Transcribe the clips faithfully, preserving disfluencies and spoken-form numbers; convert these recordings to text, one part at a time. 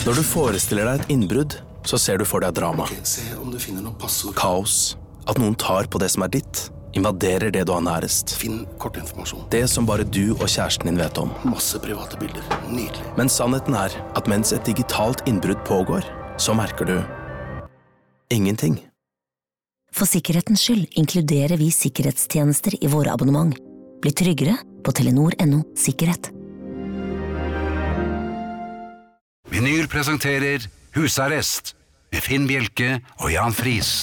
Når du forestiller deg et innbrudd, så ser du for deg drama. Ok, se om du finner noe passord. Kaos. At noen tar på det som er ditt. Invaderer det du har nærest. Finn kortinformasjon. Det som bare du og kjæresten din vet om. Masse private bilder. Nydelig. Men sannheten er at mens et digitalt innbrudd pågår, så merker du ingenting. For sikkerhetens skyld inkluderer vi sikkerhetstjenester i våre abonnement. Bli tryggere på telenor punktum no sikkerhet. Vinyl presenterer Husarrest med Finn Bjelke og Jan Friis.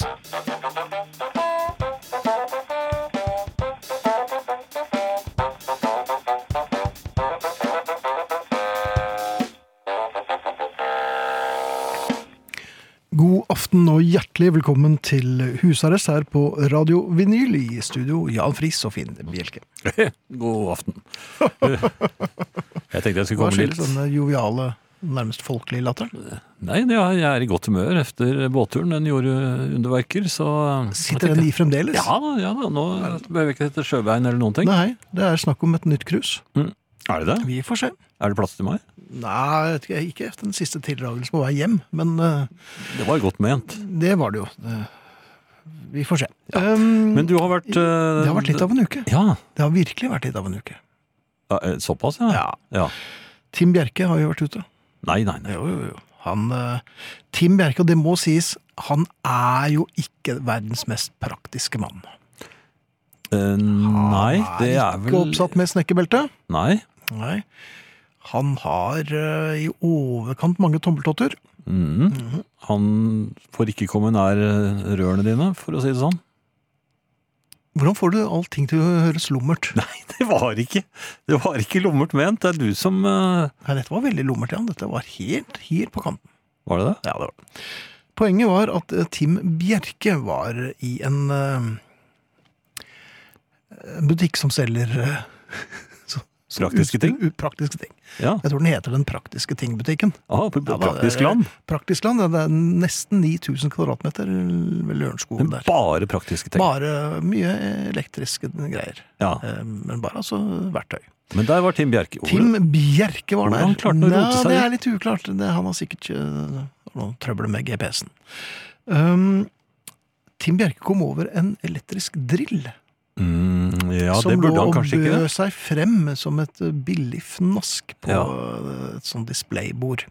God aften og hjertelig velkommen til Husarrest her på Radio Vinyl i studio Jan Friis og Finn Bjelke. God aften. Jeg tenkte jeg skulle Hva komme skyldes litt... denne joviale, nærmest folkelige latteren? Nei, ja, jeg er i godt humør efter båtturen. Den gjorde underverker, så... Sitter den i fremdeles? Ja da, ja da. Nå behøver jeg ikke etter sjøbein eller noen ting. Nei, det er snakk om et nytt krus. Mm. Er det det? Vi får se. Er det plass til meg? Nei, vet ikke, ikke efter den siste tildragelsen på vei hjem, men uh, Det var godt ment. det var det jo. Uh, vi får se. Ja. Um, Men du har vært... Uh, det har vært litt av en uke. Ja. Det har virkelig vært litt av en uke. Ja, såpass, ja. Ja. ja. Tim Bjerke har jo vært ute. Nei, nei, nei. Jo, jo, jo. Han, uh, Tim Bjerke, og det må sies, han er jo ikke verdens mest praktiske mann. Uh, nei, det er vel... Ikke oppsatt med snekkerbelte. Nei. Nei. Han har uh, i overkant mange tommeltotter. Mm. Mhm. Han får ikke komme nær rørene dine, for å si det sånn. Hvordan får du allting til å høres lummert? Nei, det var ikke Det var ikke lummert ment. Det er du som uh... Nei, dette var veldig lummert, Jan. Dette var helt, helt på kanten. Var det det? Ja, det var det. Poenget var at uh, Tim Bjerke var i en uh, butikk som selger uh, så, så Praktiske ut- ting? u- Praktiske ting. Ja. Jeg tror den heter Den praktiske ting-butikken. Ah, på Ja, da, praktisk det er- land. Praktisk land, det er nesten ni tusen kvadratmeter ved Lørenskog Men der. bare praktiske ting. Bare mye elektriske greier. Ja. Eh, Men bare altså verktøy. Men der var Tim Bjerke. Tim Bjerke var der. Hvordan klarte han å rote Nei, seg det inn? er litt uklart. Det, han har sikkert uh, noe trøbbel med G P S-en. Um, Tim Bjerke kom over en elektrisk drill. Mm, ja, som det burde lå han og kanskje bød ikke. seg frem som et uh, billig fnask på Ja. uh, et sånt displaybord.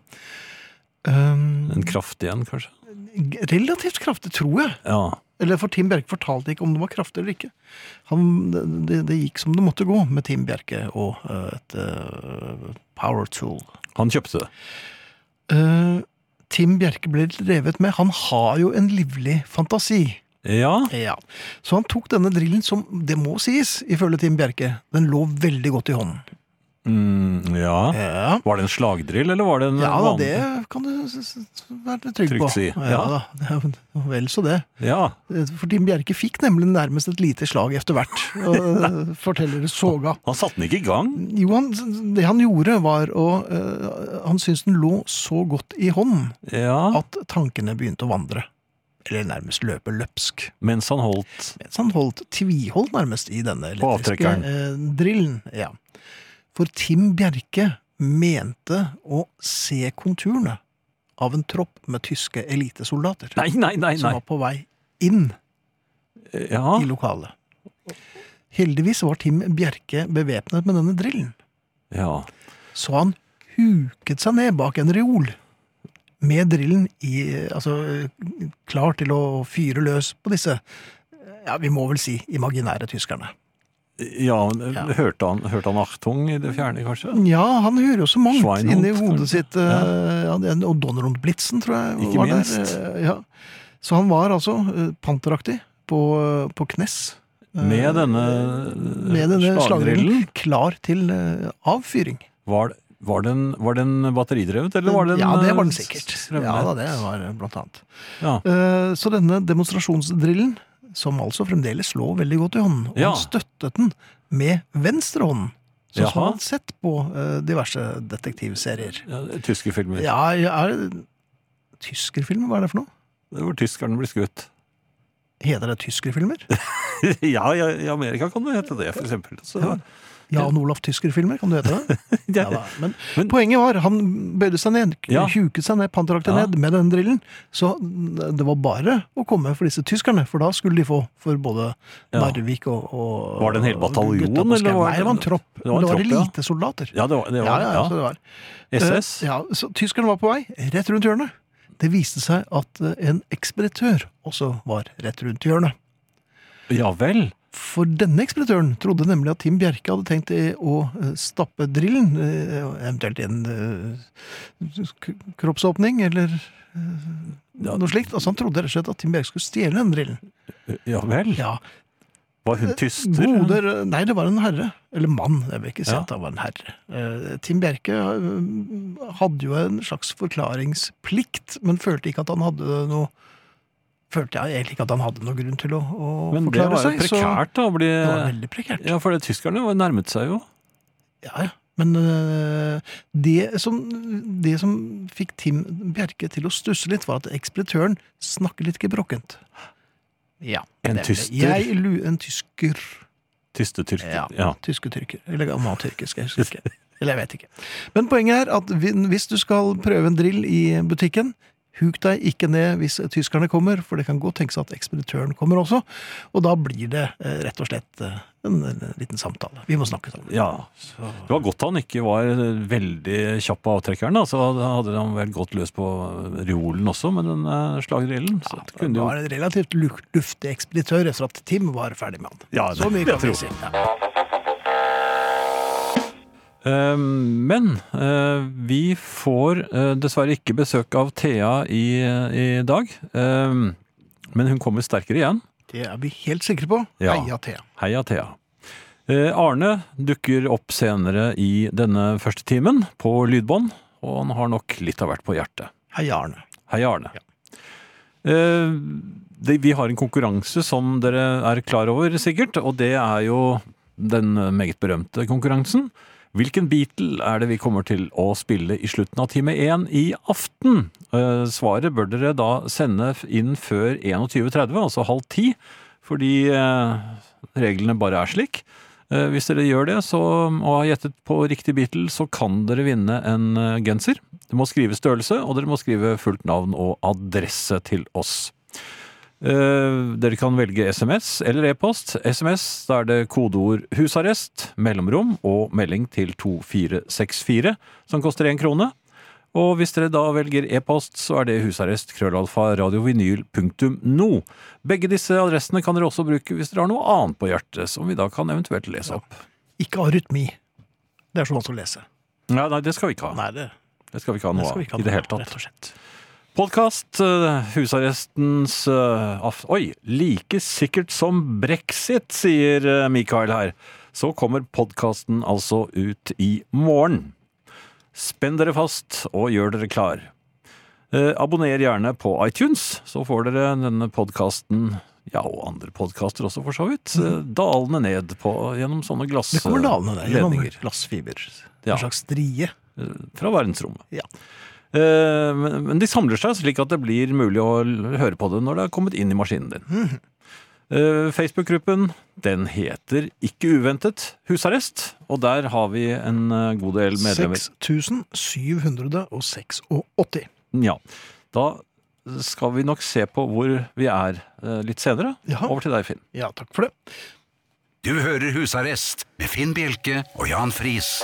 Um, En kraftig en, kanskje. g- relativt kraftig, tror jeg. Ja. Eller for Tim Bjerke fortalte ikke om det var kraftig eller ikke. Han, det, det gikk som det måtte gå med Tim Bjerke og uh, et uh, power tool. Han kjøpte det. Uh, Tim Bjerke ble revet med. Han har jo en livlig fantasi. Ja. Ja. Så han tok denne drillen som, det må sies, ifølge Tim Bjerke, den lå veldig godt i hånden. Mm, ja. Ja, Var det en slagdrill, eller var det en ja da, vanlig? det kan du s- s- være trygg Trygt på. si. Ja, Ja. da, det er jo vel så det. Ja. For Tim Bjerke fikk nemlig nærmest et lite slag etter hvert, og forteller Soga. Han satte den ikke i gang. Jo, han, det han gjorde var å, uh, han syntes den lå så godt i hånden, Ja. at tankene begynte å vandre. Eller nærmest løpe løpsk. Mens han holdt Mens han holdt tviholdt nærmest i denne På elektriske avtrekkeren. eh, drillen. Ja. For Tim Bjerke mente å se konturene av en tropp med tyske elitesoldater. Nei, nei, nei, Som nei. var på vei inn Ja. i lokalet. Heldigvis var Tim Bjerke bevæpnet med denne drillen. Ja. Så han huket seg ned bak en reol med drillen i, altså, klar til å fyre løs på disse, ja, vi må vel si, imaginære tyskerne. Ja, men Ja. Hørte, han, hørte han Achtung i det fjerne, kanskje? Ja, han hører jo så mangt Schweinhund, inni hodet kanskje? sitt. eh, Ja. den- og Donnerund Blitzen, tror jeg. Ikke var minst. Der, eh, ja. Så han var altså eh, panteraktig på, på knes. eh, Med denne med denne slagdrillen klar til eh, avfyring. Var, var, den, var den batteridrevet, eller var den Ja, det var den eh, sikkert. strømmet? Ja, da, det var eh, blant annet. Ja. Eh, Så denne demonstrasjonsdrillen, som altså fremdeles lå veldig godt i hånden, og Ja. han støttet den med venstre hånd, sånn som Jaha. han hadde sett på eh, diverse detektivserier. Ja, tyske filmer. Ja, ja, er det tyskerfilmer? Hva er det for noe? Det hvor tyskerne blir skutt. Heter det tyskerfilmer? ja, ja, i Amerika kan det hete det, for eksempel. Så, Ja. Jan Olaf Tysker-filmer, kan du hete det? Ja, Ja, da. Men, men- poenget var, han bøyde seg ned, Ja. huket seg ned, pantrakte Ja. ned med den drillen. Så det var bare å komme for disse tyskerne, for da skulle de få for både Ja. Narvik og, og Var det en hel bataljon, gutta på eller Skauen. var Nei, det- det var en tropp. det var Men en det var tropp, ja. elitesoldater. Ja, det var, det Ja, var ja, ja. så det var. S S. Eh, Ja, så tyskerne var på vei, rett rundt hjørnet. Det viste seg at eh, en ekspeditør også var rett rundt hjørnet. Ja vel. For denne ekspeditøren trodde nemlig at Tim Bjerke hadde tenkt i å eh, stappe drillen, eh, eventuelt i en eh, k- kroppsåpning, eller eh, noe slikt. Altså han trodde rett og slett at Tim Bjerke skulle stjele den drillen. Ja vel. Ja, Var hun tyster? Goder, nei, det var en herre. Eller mann, jeg vil ikke si Ja. at han var en herre. Eh, Tim Bjerke eh, hadde jo en slags forklaringsplikt, men følte ikke at han hadde noe Følte jeg egentlig ikke at han hadde noe grunn til å, å Men det forklare var jo seg. så prekært da, å bli... Det var veldig prekært. Ja, for det, tyskerne var nærmet seg jo. Ja, ja. Men øh, det, som, det som fikk Tim Bjerke til å stusse litt, var at ekspeditøren snakker litt gebrokkent. Ja. En det er det. tyster. Jeg, lu- en tysker. Tyste-tyrker. Ja, Ja. tysker-tyrker. Eller gammel-tyrkisk, jeg husker ikke. Eller jeg vet ikke. Men poenget er at vi- hvis du skal prøve en drill i butikken, huk deg ikke ned hvis tyskerne kommer, for det kan godt tenkes at ekspeditøren kommer også, og da blir det eh, rett og slett eh, en, en liten samtale. Vi må snakke sammen. Ja. Det var godt han ikke var veldig kjapp på avtrekkeren, da. Så hadde han vel gått løs på reolen også med den uh, slagdrillen. Så det Det kunne jo... var en relativt lu- luftig ekspeditør etter at Tim var ferdig med han. Ja, Så mye det kan vi tror si. jeg. Ja. Eh, men eh, vi får eh, dessverre ikke besøk av Thea i, i dag. Eh, men hun kommer sterkere igjen. Det er vi helt sikre på. Ja. Heia Thea. Heia Thea. Eh, Arne dukker opp senere i denne første timen på lydbånd, og han har nok litt av hvert på hjertet. Heia Arne. Hei Arne. Eh, det, vi har en konkurranse som dere er klar over sikkert, og det er jo den meget berømte konkurransen. Hvilken Beatle er det vi kommer til å spille i slutten av time én i aften? Eh, svaret bør dere da sende inn før tjueen tretti, altså halv ti, fordi eh, reglene bare er slik. Eh, hvis dere gjør det så, og har gjettet på riktig Beatle, så kan dere vinne en eh, genser. Du må skrive størrelse, og dere må skrive fullt navn og adresse til oss. Uh, dere kan velge sms eller e-post. Sms, da er det kodeord husarrest, mellomrom og melding til to fire seks fire, som koster én krone. Og hvis dere da velger e-post, så er det husarrest krøllalfa radiovinyl punktum no. Begge disse adressene kan dere også bruke hvis dere har noe annet på hjertet, som vi da kan eventuelt lese opp. Ikke arytmi. Det er så vanskelig å lese. Nei, nei, det skal vi ikke ha. Nei, det, Det skal vi ikke ha det noe skal vi ikke ha av i det noe, hele tatt. rett og slett. Podcast, uh, husarrestens uh, af- Oi, like sikkert som Brexit, sier uh, Mikael her. Så kommer podcasten altså ut i morgen. Spenn dere fast og gjør dere klar. Uh, abonner gjerne på iTunes, så får dere denne podcasten, ja, og andre podcaster også for så vidt, uh, dalende ned på, gjennom sånne glass Det kommer dalende der, gjennom ledninger glassfiber. Ja. En slags strie. uh, fra verdensrommet. Ja. Eh, Men men de samler seg slik at det blir mulig å l- høre på det når det er kommet inn i maskinen din. Eh, Facebook-gruppen, den heter ikke uventet Husarrest, og der har vi en eh, god del medlemmer. seks tusen syv hundre åttiseks. Ja, da skal vi nok se på hvor vi er eh, litt senere. Jaha. Over til deg, Finn. Ja, takk for det. Du hører Husarrest med Finn Bjelke og Jan Friis.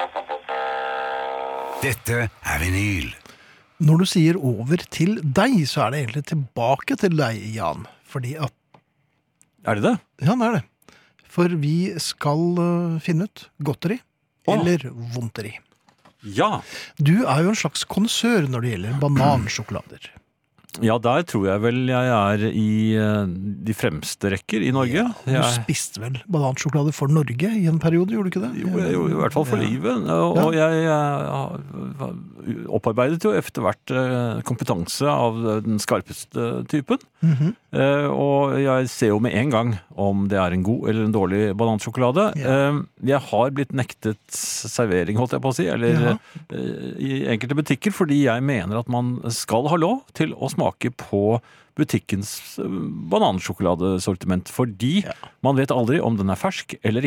Dette er vinyl. Når du sier over til deg, så er det egentlig tilbake til deg, Jan. Fordi at Er det det? Ja, det er det. For vi skal øh, finne ut godteri Åh. eller vondteri. Ja. Du er jo en slags konnissør når det gjelder banansjokolader. Ja, der tror jeg vel jeg er i eh, de fremste rekker i Norge. Du Jeg- spiste vel banansjokolade for Norge i en periode, gjorde du ikke det? Jo, jeg, jo, i hvert fall for Ja. livet. Og, og jeg, jeg opparbeidet jo etter hvert eh, kompetanse av den skarpeste typen. Mhm. Eh, og jeg ser jo med en gang om det er en god eller en dårlig banansjokolade. Ja. Eh, jeg har blitt nektet servering, holdt jeg på å si, eller Ja. eh, i enkelte butikker, fordi jeg mener at man skal ha lov til å smake på butikkens eh, banansjokoladesortiment, fordi Ja. man vet aldri om den er fersk eller ikke.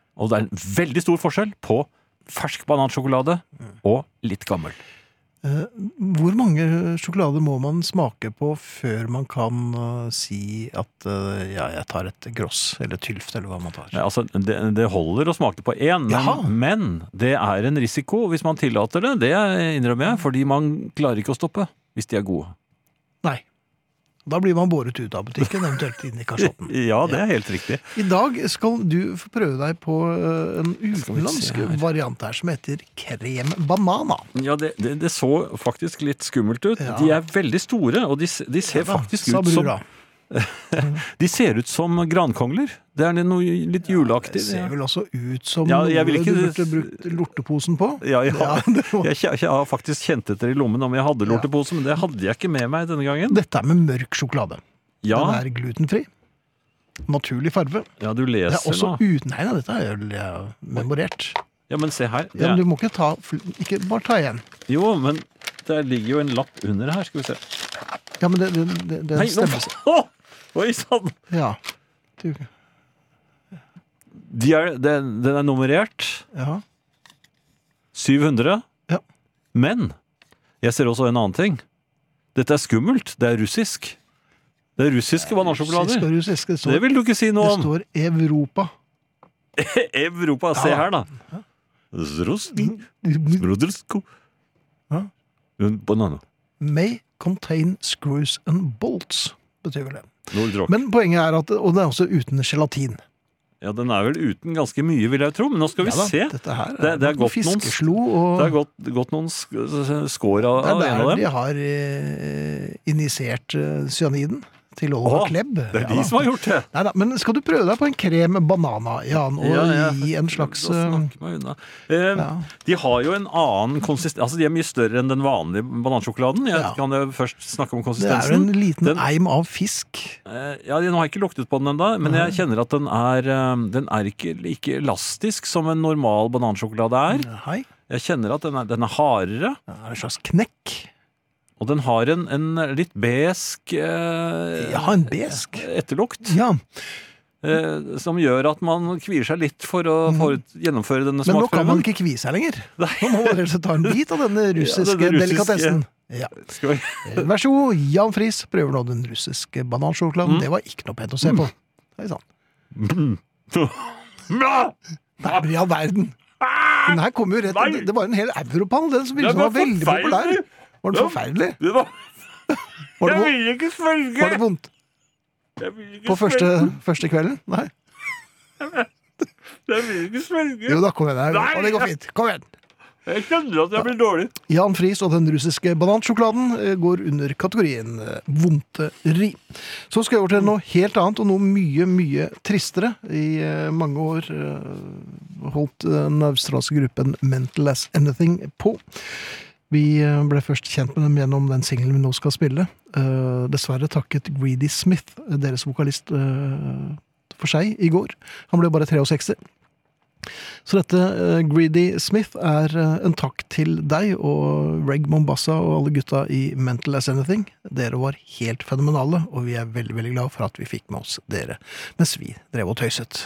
Og det er en veldig stor forskjell på fersk banansjokolade og litt gammel. Eh, hvor mange sjokolader må man smake på før man kan uh, si at uh, ja, jeg tar et gross eller tylft, eller hva man tar? Ja, altså, det, det holder å smake på én, Jaha. men, men det er en risiko hvis man tillater det. Det innrømmer jeg, fordi man klarer ikke å stoppe hvis de er gode. Nei. Da blir man båret ut av butikken, eventuelt inn i kasjotten. Ja, det er helt riktig. I dag skal du få prøve deg på uh, en Skal vi se utenlandsk her. variant her som heter krem banana. Ja, det, det, det så faktisk litt skummelt ut. Ja. De er veldig store, og de, de ser Ja da, faktisk sa ut som brura. De ser ut som grankongler. Det er noe litt juleaktig. Det ser vel også ut som Ja, jeg vil noe ikke- du burde brukt lorteposen på. Ja, ja. Ja, det var- Jeg, jeg, jeg har faktisk kjent etter i lommen om jeg hadde lortepose, men det hadde jeg ikke med meg denne gangen. Dette er med mørk sjokolade. Ja, Den er glutenfri. Naturlig farve. ja du Det er leser også nå. uten... Nei, nei, dette er jo ja, memorert. Ja, men se her. Det Ja, men er, du må ikke ta... fl- Ikke bare ta igjen. jo, men det ligger jo en lapp under her, skal vi se. Ja, men det, det, det, det Nei, nå stemmer. Åh! Oi, sann! Ja. Du, De er, den, den er nummerert ja. syv hundre. Ja. Men jeg ser også en annen ting. Dette er skummelt. Det er russisk. Det er russiske Russisk banansjokolader. og russisk. Det står, Det vil du ikke si det noe om. står Europa. Europa, se Ja. her da. Zruski, May Brodrsko. Ja. Banana. contain screws and bolts, betyr vel det. Nordrock. Men poenget er at, og det er også uten gelatin. Ja, den er vel uten ganske mye, vil jeg tro. Men nå skal vi Ja da, se. Dette her Det- det er noe godt noen- fiskeslo, og Det har gått, gått noen sk- skår av, det av er en av der dem. de har eh, injisert eh, cyaniden til Oliver Åh, Klebb. Det er Ja de da. som har gjort det. Neida, men skal du prøve deg på en krem banana, Jan, og Ja, ja. gi en slags Da eh, snakker meg unna. Eh, ja. De har jo en annen konsistens. Altså, de er mye større enn den vanlige banansjokoladen. Jeg Ja. kan jo først snakke om Det er konsistensen. jo en liten Den- eim av fisk. Eh, Ja, Nå har jeg ikke luktet på den enda, men jeg kjenner at den er, eh, den er ikke like elastisk som en normal banansjokolade er. Hei. Jeg kjenner at den er, den er hardere, Det er en slags knekk. og den har en, en litt besk eh, Ja, en besk. etterlukt, Ja, eh, som gjør at man kvier seg litt for å, for å gjennomføre denne men nå kan man smaksprøven. ikke kvie seg lenger. Nå må man rett og slett ta en bit av denne russiske, Ja, denne russiske- delikatessen. Ja. Skal vi... Vær så god, Jan Friis prøver nå den russiske banansjokoladen. Mm. Det var ikke noe pent å se på. Hei sann. Nei, men i all verden. Den her kom jo rett, Nei. det, det var en hel europall, den som Det virket som var var veldig populær. forferdelig. Var den forferdelig? Det var... Var det, Jeg vo- vil ikke svelge! var det vondt Jeg vil ikke på første, svelge. første kvelden? Nei. Jeg vil ikke svelge. Jo da, kom igjen her. Nei. Og det går fint. Kom igjen. Jeg kjenner at jeg blir dårlig. Jan Friis og den russiske banansjokoladen eh, går under kategorien eh, vondteri. Så skal jeg over til noe helt annet, og noe mye, mye tristere. I eh, mange år eh, holdt den australske gruppen Mental As Anything på. Vi eh, ble først kjent med dem gjennom den singlen vi nå skal spille. Eh, dessverre takket Greedy Smith, deres vokalist, eh, for seg i går. Han ble bare sekstitre. Så dette, uh, Greedy Smith, er uh, en takk til deg og Reg Mombassa og alle gutta i Mental As Anything. Dere var helt fenomenale, og vi er veldig, veldig glad for at vi fikk med oss dere, mens vi drev og tøyset.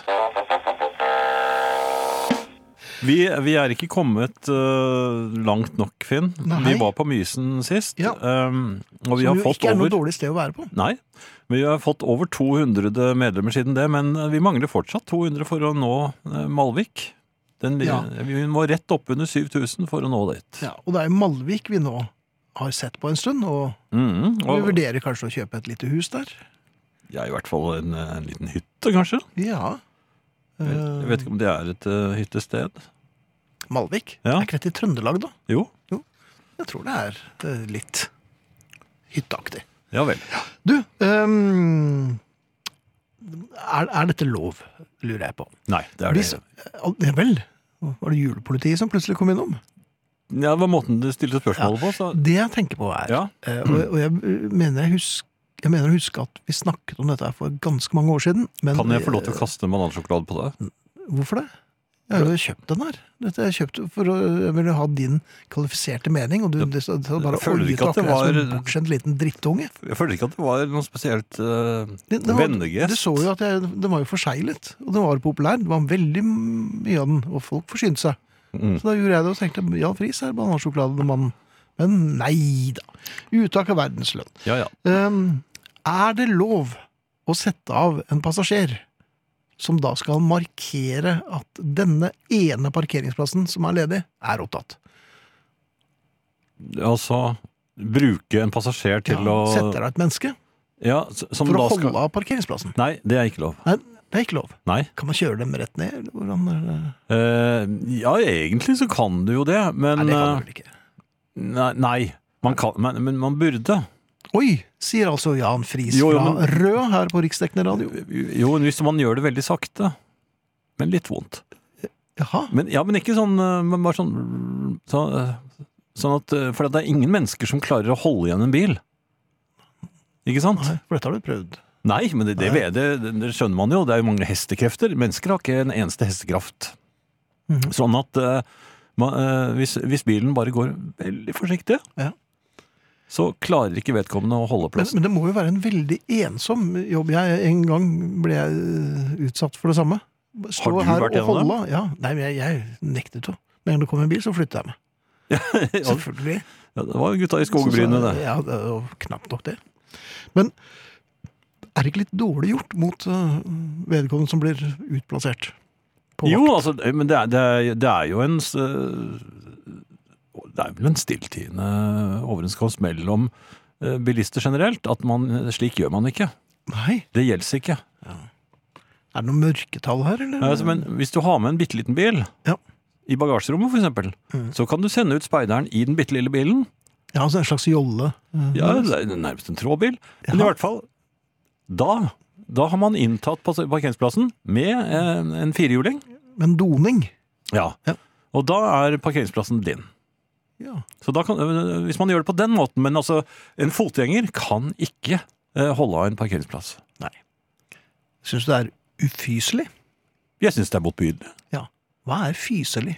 Vi, vi er ikke kommet uh, langt nok, Finn. Nei. Vi var på Mysen sist, Ja. um, og vi Som har jo fått ikke er noe over... dårlig sted å være på. Nei, vi har fått over to hundre medlemmer siden det, men vi mangler fortsatt to hundre for å nå uh, Malvik. Den, Ja. Vi må rett opp under syv tusen for å nå dit. Ja, og det er Malvik vi nå har sett på en stund, og Mm, vi og, vurderer kanskje å kjøpe et lite hus der. ja, i hvert fall en, en liten hytte, kanskje. Ja. Jeg, jeg vet ikke om det er et uh, hyttested. Malvik? Ja. Er ikke dette i Trøndelag da? Jo, Jeg tror det er uh, litt hytteaktig. ja vel. Du, ehm, er, er dette lov, lurer jeg på? Nei, det er det. Hvis, ja vel, var det julepolitiet som plutselig kom innom? Ja, det var måten du stilte spørsmålet på, så... Det jeg tenker på er, Ja. eh, og, og jeg mener jeg, husk, jeg mener å huske at vi snakket om dette her for ganske mange år siden. Men, Kan jeg få lov til å kaste banansjokolade på deg? eh, Hvorfor det? Jeg har jo kjøpt den her. Dette har jeg kjøpt for å jeg ville ha din kvalifiserte mening, og du det, det, det bare Jeg føler oljet ikke at det akkurat som var- en bortskjemt liten drittunge. Jeg føler ikke at det var noe spesielt uh, Det, det var, vennegest. du så jo at jeg, den var jo forseglet, og den var populær. Det var veldig mye av den, og folk forsynte seg. Mm. Så da gjorde jeg det og tenkte, Jan Friis er banansjokolademannen. Men nei da. Uttak av verdenslønn. Ja, ja. Um, er det lov å sette av en passasjer som da skal markere at denne ene parkeringsplassen som er ledig, er opptatt? Altså, bruke en passasjer til Ja, å setter av et menneske Ja, s- som for da å holde skal... av parkeringsplassen. Nei, det er ikke lov. Nei, det er ikke lov. Nei. Kan man kjøre dem rett ned? Eller hvordan er det? Eh, ja, egentlig så kan du jo det, men Nei, det kan eh, du vel ikke. Nei, nei man kan, men, men man burde. Oi, sier altså Jan Friis Jo, jo, fra men- Rød her på Riksdekkende radio. Jo, hvis man gjør det veldig sakte, men litt vondt. Jaha, Men, ja, men ikke sånn, eh, men bare sånn, så, eh, sånn at, eh, for det er ingen mennesker som klarer å holde igjen en bil. Ikke sant? nei, for dette har du prøvd. Nei, men det, det, Nei. det, det, det skjønner man jo. Det er jo mange hestekrefter. Mennesker har ikke en eneste hestekraft. Mhm. Sånn at eh, man, eh, hvis, hvis bilen bare går veldig forsiktig, Ja. så klarer ikke vedkommende å holde Men, plassen. men det må jo være en veldig ensom jobb. Jeg, en gang ble jeg øh, utsatt for det samme. Stå Har du her vært og gjennom holde- Ja, nei, men jeg, jeg nektet jo. Men når det kom en bil, så flyttet jeg meg. Ja, Selvfølgelig. det var gutta i skogbrynet, Så- det. Ja, det var knapt nok det. Men er det ikke litt dårlig gjort mot øh, vedkommende som blir utplassert på Jo, vakt? altså, men det er, det er, det er jo en s- Det er vel en stilltiende overenskomst mellom eh, bilister generelt, at man, slik gjør man ikke. Nei, Det gjelder ikke. er det noe mørketall her, eller? Nei, altså, men hvis du har med en bitteliten bil, Ja. i bagasjerommet for eksempel, Mm. så kan du sende ut speideren i den bittelille bilen. Ja, altså en slags jolle. øh, Ja, det er nærmest en trådbil. Men i Jaha. hvert fall, da, da har man inntatt pas- parkeringsplassen med en, en firehjuling. Men doning. Ja. Ja. Og da er parkeringsplassen din. Ja. Så da kan, hvis man gjør det på den måten, men altså, en fotgjenger kan ikke eh, holde av en parkeringsplass. Syns du det er ufyselig? Jeg synes det er motbydelig. Ja. Hva er fyselig?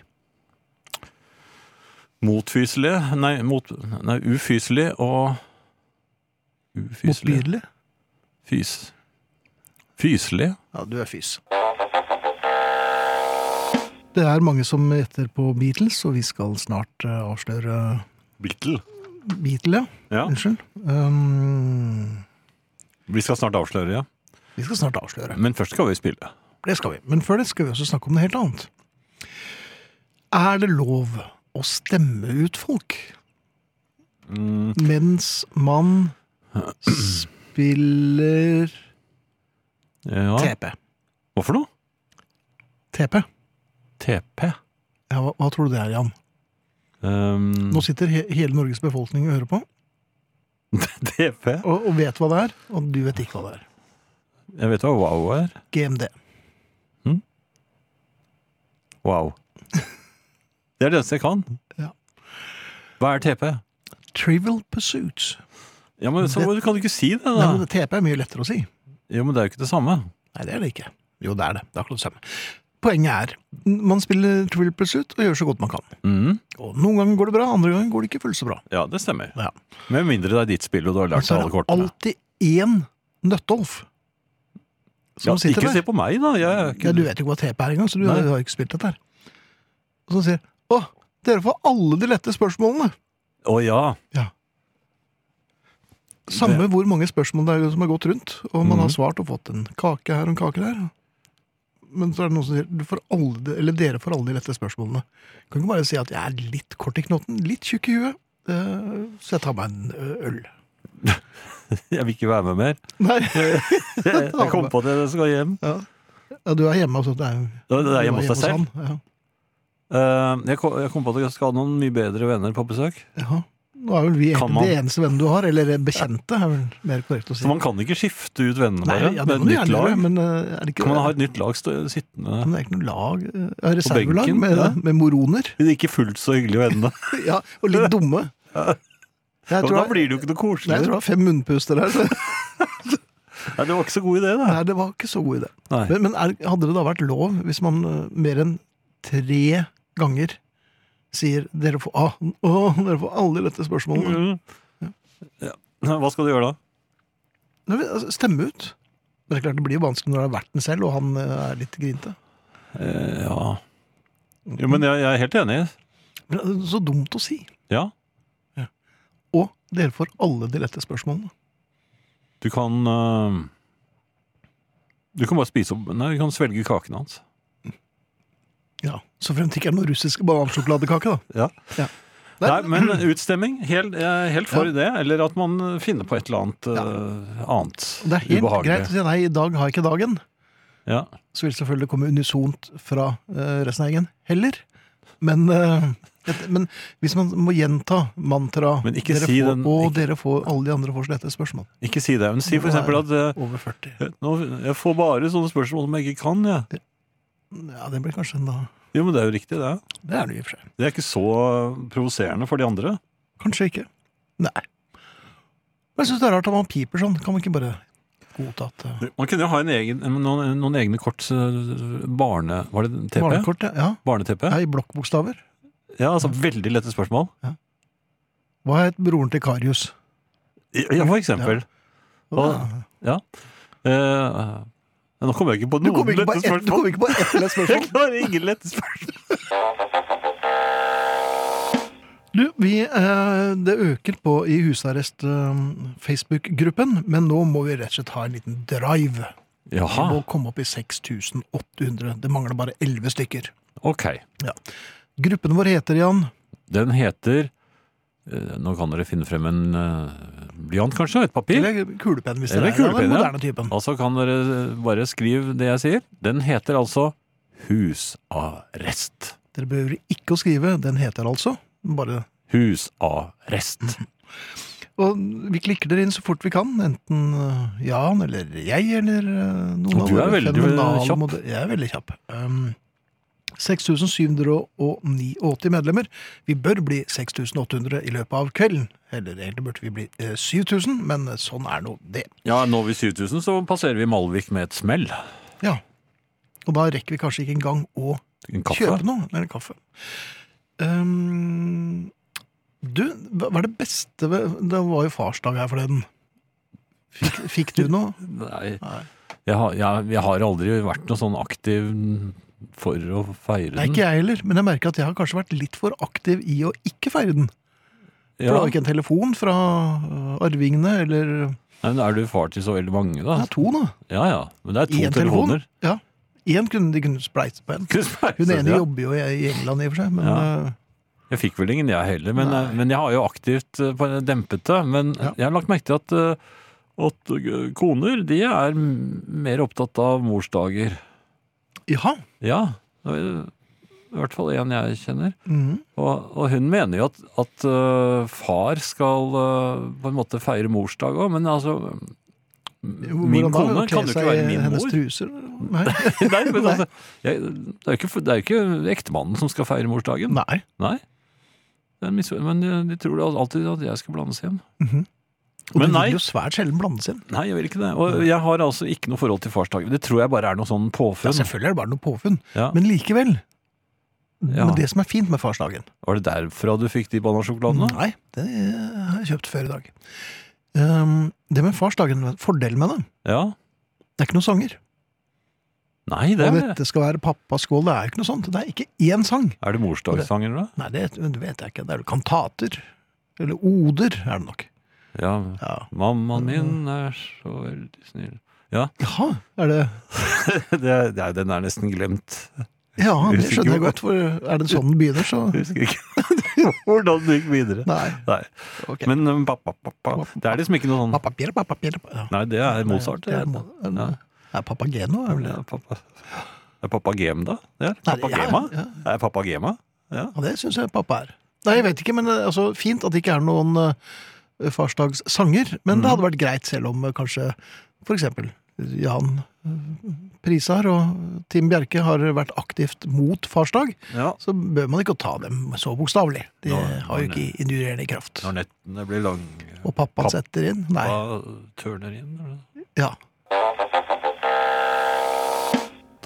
Motfyselig, nei, mot, nei, ufyselig og ufyselig. Motbydelig? Fys. Fyselig? Ja, du er fys. Det er mange som gjetter på Beatles, og vi skal snart uh, avsløre Beatle. Beatle, ja. Ja, Unnskyld. Um, vi skal snart avsløre, ja. vi skal snart avsløre. Men først skal vi spille. Det skal vi. Men før det skal vi også snakke om noe helt annet. Er det lov å stemme ut folk Mm, mens man spiller ja. T P? Hva for noe? T P? T P. Ja, hva, hva tror du det er, Jan? Um, Nå sitter he hele Norges befolkning og hører på, T P? og, og vet hva det er, og du vet ikke hva det er. Jeg vet hva wow er. G M D. Wow. Det er det eneste jeg kan. Ja. Hva er T P? Trivial Pursuits. Ja, men så Det- kan du ikke si det, Nei, da. men T P er mye lettere å si. Jo, men det er jo ikke det samme. Nei, det er det ikke. Jo, det er det. Det er akkurat det samme. Poenget er, man spiller Trivial Pursuit og gjør så godt man kan. Mm. Og noen ganger går det bra, andre ganger går det ikke fullt så bra. Ja, det stemmer. Ja. Med mindre det er ditt spill, og du har Men lært så deg er alle det kortene. alltid én Nøttolf som Ja, sitter ikke se der. på meg, da. Jeg er ikke... Ja, du vet jo ikke hva T P er engang, så du Nei. har ikke spilt dette her. Og så sier å, dere får alle de lette spørsmålene. Å ja. Samme hvor mange spørsmål det er som har gått rundt, og man Mhm. har svart og fått en kake her og en kake der. Men så er det noen som sier, du får alle, de- eller dere får alle de lette spørsmålene. Kan ikke bare si at jeg er litt kort i knotten, litt tjukk i huet, eh, så jeg tar meg en ø, øl. Jeg vil ikke være med mer. Nei, Jeg kom på det, jeg skal hjem. ja. ja, du er hjemme, altså. Det er, jo- Ja, det er du hjemme hos deg selv. han, Ja. Eh, Jeg kom, jeg kom på at jeg skal ha noen mye bedre venner på besøk. Ja. Nå er vel vi Kan egentlig man- det eneste vennen du har, eller bekjente, er vel mer korrekt å si. Så man kan ikke skifte ut vennene Nei, bare ja, det med kan et du nytt gjerne lag? gjøre, men eh, er det ikke Kan man ha et nytt lag stå- sittende? Men det er ikke noe lag, eh, ja, reservelag benken, med, ja. med moroner. De er ikke fullt så hyggelige vennene. Ja, og litt dumme. Jeg Og tror, da jeg, blir det jo ikke noe nei, jeg koselig. tror det er fem munnpuster her. så- Nei, det var ikke så god idé, da. Nei, det var ikke så god idé. Nei. Men, men er, hadde det da vært lov hvis man eh, mer enn tre ganger sier dere får, ah, å, dere får alle lette spørsmålene. Mm. Ja. Hva skal du gjøre da? Nei, altså, stemme ut. Det er klart det blir jo vanskelig når det er verten selv, og han eh, er litt grinte. Eh, ja. Jo, men jeg, jeg er helt enig. Men det er så dumt å si. Ja. Ja. Og dere får alle de lette spørsmålene. Du kan uh, Du kan bare spise opp Nei, du kan svelge kaken hans. Ja, så fremt ikke er noe russisk banansjokoladekake da. Ja. Ja. Nei, men utstemming, helt, jeg er helt for Ja. det. Eller at man finner på et eller annet uh, annet Det er helt ubehagelig. greit å si nei, i dag har jeg ikke dagen. Ja. Så vil det selvfølgelig komme unisont fra uh, resten av gjengen heller. Men, uh, et, men hvis man må gjenta mantra Men ikke dere si får, den- og ikke- dere får, alle de andre får så lette spørsmål. Ikke si det, men si for eksempel at uh, Over førti. nå, jeg får bare sånne spørsmål som jeg ikke kan, jeg. Ja, det blir kanskje en da. Jo, men det er jo riktig, det. Det er det i og for seg. Det er ikke så provoserende for de andre. Kanskje ikke. Nei. Men jeg synes det er rart at man piper sånn. Kan man ikke bare godta at uh, Man kunne jo ha en egen, noen, noen egne kort uh, barne... Var det T P? barnekort? Ja. Barne-T P? Ja, i blokkbokstaver. Ja, altså veldig lette spørsmål. Hva het broren til Karius? Ja, for eksempel. Og, ja. Uh, nå kommer jeg ikke på Du noen kommer ikke på lette ett, du spørsmål. kommer ikke på ett lett Jeg spørsmål. klarer ingen lette spørsmål. Du, vi, eh, det øker på i husarrest eh, Facebook-gruppen, men nå må vi rett og slett ha en liten drive. Vi må Jaha, komme opp i seks tusen åtte hundre. Det mangler bare elleve stykker. ok. Gruppen vår heter, Jan, Den heter eh, Nå kan dere finne frem en uh, blyant kanskje, et papir. eller kulepenn hvis det Eller er ja, kulepenn, den ja. moderne typen. Og så kan dere bare skrive det jeg sier. Den heter altså husarrest. Dere behøver ikke å skrive, den heter altså bare, Husarrest. og vi klikker dere inn så fort vi kan, enten eh, Jan eller jeg eller eh, noen Og du er våre veldig fenomenale kjapp. mode- Jeg er veldig kjapp. Um, seks tusen syv hundre åttini medlemmer. Vi bør bli seks tusen åtte hundre i løpet av kvelden. Eller egentlig burde vi bli eh, syv tusen, men sånn er nå det. Ja, når vi syv tusen, så passerer vi Malvik med et smell. Ja. Og da rekker vi kanskje ikke engang å En kaffe. kjøpe noe. Eller kaffe. Um, du, hva hva er det beste ved Det var jo farsdag her forleden. Fikk, fikk du noe? Nei, Nei. jeg har, jeg, jeg har aldri vært noe sånn aktiv for å feire Nei, den. ikke jeg heller, men jeg merker at jeg har kanskje vært litt for aktiv i å ikke feire den. For Ja. det var ikke en telefon fra øh, arvingene, eller Nei, men er du far til så veldig mange, da? ja, to, da. Ja, ja. Men det er to Én telefon. telefoner. Ja. Én kunne de kunne spleise på en. Hun ene Ja. jobber jo i England i og for seg, men Ja. øh, Jeg fikk vel ingen, jeg heller. Men, Nei. men jeg har jo aktivt eh, på- dempet det. Men Ja. jeg har lagt merke til at, eh, at eh, koner, de er m- mer opptatt av morsdager. jaha. Ja, det er i hvert fall en jeg kjenner. Mhm. Og, og hun mener jo at, at øh, far skal øh, på en måte feire morsdag òg, men altså Min Hvordan da? kone Å kle kan jo ikke seg være i min hennes mor. truser? Nei. Nei, men Nei. altså jeg, det, er jo ikke, det er jo ikke ektemannen som skal feire morsdagen. Nei. Nei. Det er en misfor- men de, de tror alltid at jeg skal blandes inn. Mhm. Og Men du nei. vil jo svært sjelden blandes inn. Nei, jeg vil ikke det. Og jeg har altså ikke noe forhold til farsdag. Det tror jeg bare er noe sånn Ja, påfunn. selvfølgelig er det bare noe påfunn, Ja. men likevel. Ja. Men det som er fint med farsdagen Var det derfra du fikk de banansjokoladene? Nei, det har jeg kjøpt før i dag. Um, det med farsdagen, fordelen med det, Ja. det er ikke noen sanger. Nei, det Og er, dette skal være pappas skål, det er jo ikke noe sånt. Det er ikke én sang. er det morsdagssanger, da? Nei, det, det vet jeg ikke. Det er vel kantater. Eller oder, er det nok. Ja. Ja. Mammaen min er så veldig snill. Ja, Jaha, er det det er, det er, den er nesten glemt. Ja, det Husker skjønner jeg ikke godt, for er det sånn den begynner, så Jeg husker ikke hvordan det gikk videre. Nei. Nei. Ok. Men um, pappa, pappa, det er liksom ikke noe sånn Pappa Pierre, pappa Pierre. Ja. Nei, det er Mozart. Det er, det. Mo- en- Ja. er Papageno, er vel det? Ja, pappa. Er pappa Gem, da? Det er Nei, pappa ja, Gema? ja. Er pappa Gema? Ja. Ja, det syns jeg pappa er. Nei, jeg vet ikke, men eh, altså, fint at det ikke er noen uh, farsdagssanger, men det Mhm. hadde vært greit selv om uh, kanskje for eksempel Jan uh, Prisar og Tim Bjerke har vært aktivt mot farsdag, ja. så bør man ikke ta dem så bokstavelig. De Nå- har jo nå- ikke injurerende kraft. Når nettene blir lange, Og pappa Papp- setter inn. Nei, hva tørner inn? eller? ja.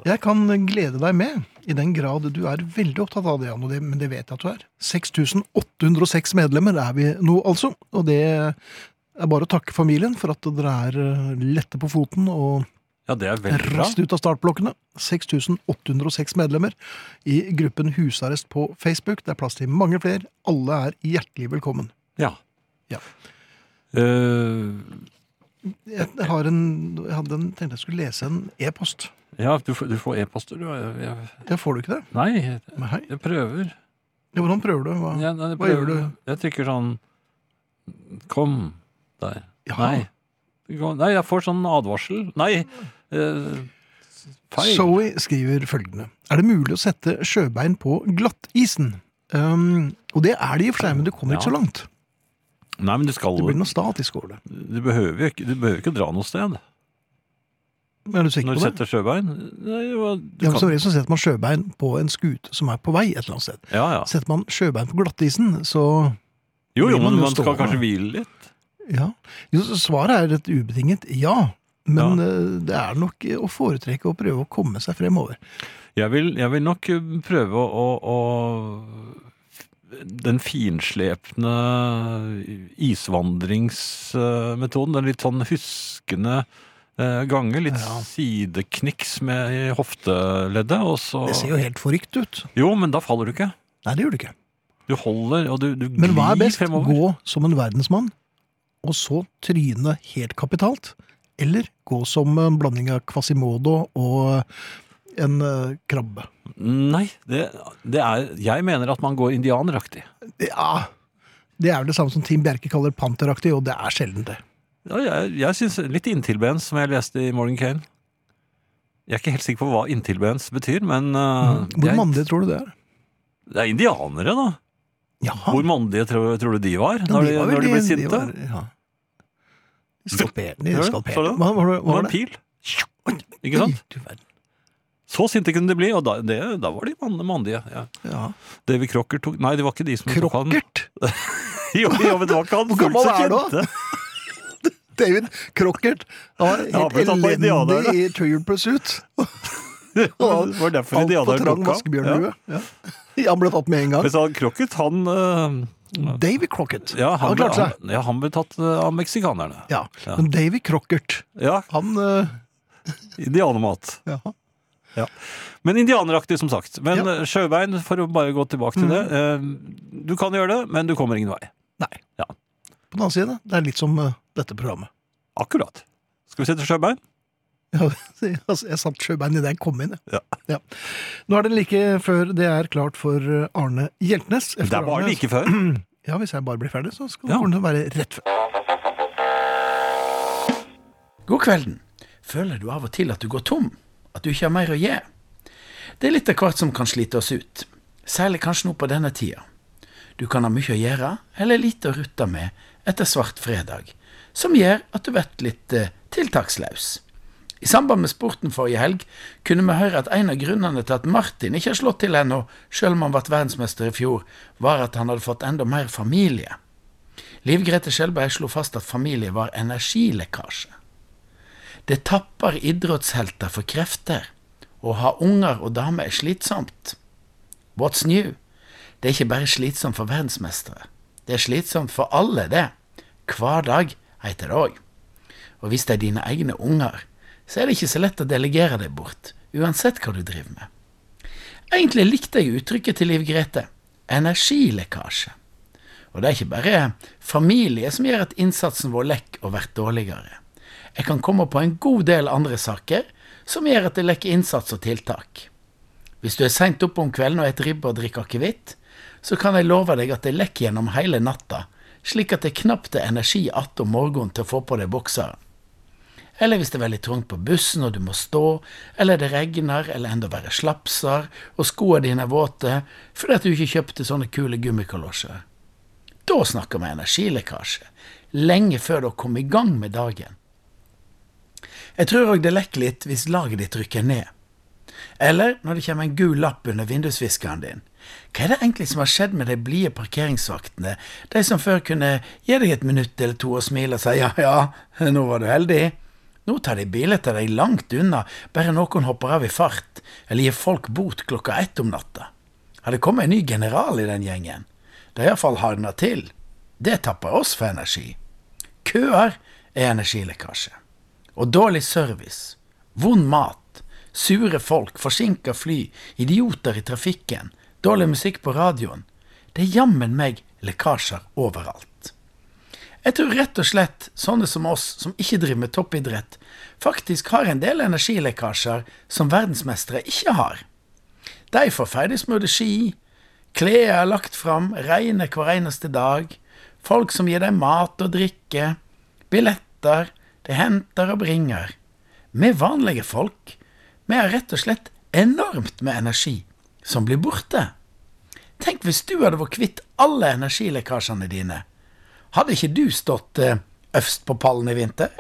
Jeg kan glede deg med, i den grad du er veldig opptatt av det, Jan, og det, men det vet jeg at du er. seks tusen åtte hundre og seks medlemmer er vi nå, altså. Og det er bare å takke familien for at dere er lette på foten og Ja, det er veldig bra. raskt ut av startblokkene. seks tusen åtte hundre og seks medlemmer i gruppen Husarrest på Facebook. Det er plass til mange flere. Alle er hjertelig velkommen. Ja. Ja. Uh, Jeg, har en, jeg hadde en, tenkte jeg skulle lese en e-post. ja, du, får- du får e-poster, du. Jeg, jeg, Jeg får du ikke det? nei, jeg, Nei. jeg prøver. Ja, hvordan prøver du? Hva? Ja, nei, jeg Hva prøver. gjør du? Jeg trykker sånn Kom der. Jaha. Nei. Gå- Nei, jeg får sånn advarsel. Nei. eh, feil. Zoe skriver følgende. Er det mulig å sette sjøbein på glattisen? Um, og det er det i og for seg, men du kommer Ja. ikke så langt. Nei, men du skal Det blir noe statisk over det. Du behøver jo ikke, du behøver ikke dra noe sted Er du sikker når du på det? setter sjøbein. Nei, jo, du Ja, men kan- som regel så setter man sjøbein på en skute som er på vei et eller annet sted. ja, ja. Setter man sjøbein på glattisen, så Jo, jo, blir man men jo man skal stående. kanskje hvile litt. ja. Jo, så svaret er et ubetinget ja. Men eh, det er nok å foretrekke å prøve å komme seg fremover. Jeg vil, jeg vil nok prøve å, å, å den finslepne isvandringsmetoden, den litt sånn huskende eh, gange, litt Ja. sidekniks med i hofteleddet, og så... Det ser jo helt forrykt ut. Jo, men da faller du ikke. Nei, det gjør det ikke. Du holder, og du, du Men hva er glir best? fremover. Gå som en verdensmann, og så tryne helt kapitalt? Eller gå som en blanding av Quasimodo og en eh, krabbe? Nei, det, det er, jeg mener at man går indianeraktig. Ja, det er vel det samme som Tim Bjerke kaller panteraktig, og det er sjelden det. Ja, jeg, jeg synes litt inntilbens, som jeg leste i Morgan Kane. Jeg er ikke helt sikker på hva inntilbens betyr, men uh, Hvor jeg- mandig tror du det er? det er indianere da. Jaha. Hvor mandige tror, tror du de var, Ja, når, de, var når de veldig- ble sinte? var- ja. De skalperte. De Hører du? skalperte. Så du? Hva, hva, hva, Det var var en det? pil. Ikke sant? Du verden. Så sinte kunne de bli, og da, det, da var de mann- mandige. Ja. Ja. David Crocker tok... Nei, det var ikke de som tok han. Krokkert. Jo, jo, men det var ikke han Hvor fullt gammel så er du da? kjente. David Crockert. Han var Ja, helt ble tatt på indianerne. elendig i Trivial Pursuit. Det var derfor Alt på indianerne trang tok han. vaskebjørnlue. Ja. Ja, han ble tatt med en gang. Men så han Crockett, han... øh, David Crockett. ja, han, han ble, klarte seg. han, ja, han ble tatt øh, av meksikanerne. Ja. Ja. Men David Crockert, Ja, han uh, indianermat. ja. Ja. Men indianeraktig, som sagt. Men Ja. øh, sjøbein, for å bare gå tilbake til det. øh, Du kan gjøre det, men du kommer ingen vei. Nei. Ja. På den annen side, det er litt som uh, dette programmet. Akkurat. Skal vi sette sjøbein? Ja, altså, jeg satt sjøbein i det jeg kom inn. Ja. Ja. Nå er det like før det er klart for uh, Arne Hjeltnes. Det er bare Arne- like før. Ja, hvis jeg bare blir ferdig, så skal Ja. det være rett før. God kvelden. Føler du av og til at du går tom? At du ikke har mer å gi? Det er litt av hvert som kan slite oss ut. Særlig kanskje nå på denne tida. Du kan ha mye å gjøre, eller lite å rutte med etter svart fredag, som gjør at du blir litt eh, tiltakslaus. I samband med sporten forrige helg kunne vi høre at en av grunnene til at Martin ikke har slått til ennå, selv om han ble verdensmester i fjor, var at han hadde fått enda mer familie. Liv Grete Skjelberg slo fast at familie var energilekkasje. Det tapper idrettshelter for krefter. Å ha unger og damer er slitsomt. What's new? Det er ikke bare slitsomt for verdensmestere. Det er slitsomt for alle det. Hver dag heter det også. Og hvis det er dine egne unger, så er det ikke så lett å delegere deg bort, uansett hva du driver med. Egentlig likte jeg uttrykket til Liv Grete. Energilekkasje. Og det er ikke bare familie som gjør at innsatsen vår lekk og vært dårligere. Jeg kan komme på en god del andre saker som gjør at det lekker innsats og tiltak. Hvis du er sent oppe om kvelden og et ribbe og drikker akevitt, så kan jeg love deg at det lekker gjennom hele natta, slik at det knapt er energi att om morgenen til å få på deg bokseren. Eller hvis det er veldig trångt på bussen og du må stå, eller det regner, eller enda være slapser, og skoene dine er våte, fordi at du ikke kjøpte sånne kule gummikolosjer. Da snakker vi energilekkasje, lenge før du kommer i gang med dagen. Jeg tror også det lekker litt hvis laget ditt rykker ned. Eller når det kommer en gul lapp under vindusviskeren din. Hva er det egentlig som har skjedd med de blide parkeringsvaktene, de som før kunne gi deg et minutt eller to og smile og si ja, ja, nå var du heldig. Nå tar de biler til deg langt unna, bare noen hopper av i fart, eller gir folk bot klokka ett om natta. Har det kommet en ny general i den gjengen? Det er i hvert fall hardna til. Det tapper oss for energi. Køer er energilekkasje. Og dårlig service, vond mat, sure folk, forsinket fly, idioter i trafikken, dårlig musikk på radioen. Det er jammen meg lekkasjer overalt. Jeg tror rett og slett sånne som oss som ikke driver med toppidrett faktisk har en del energilekkasjer som verdensmestere ikke har. De får ferdigsmurde ski, klær er lagt fram, regner hver eneste dag, folk som gir dem mat og drikke, billetter, de henter og bringer. Vi vanlige folk, vi har rett og slett enormt med energi som blir borte. Tenk hvis du hadde vært kvitt alle energilekkasjene dine. Hadde ikke du stått eh, øvst på pallen i vinter?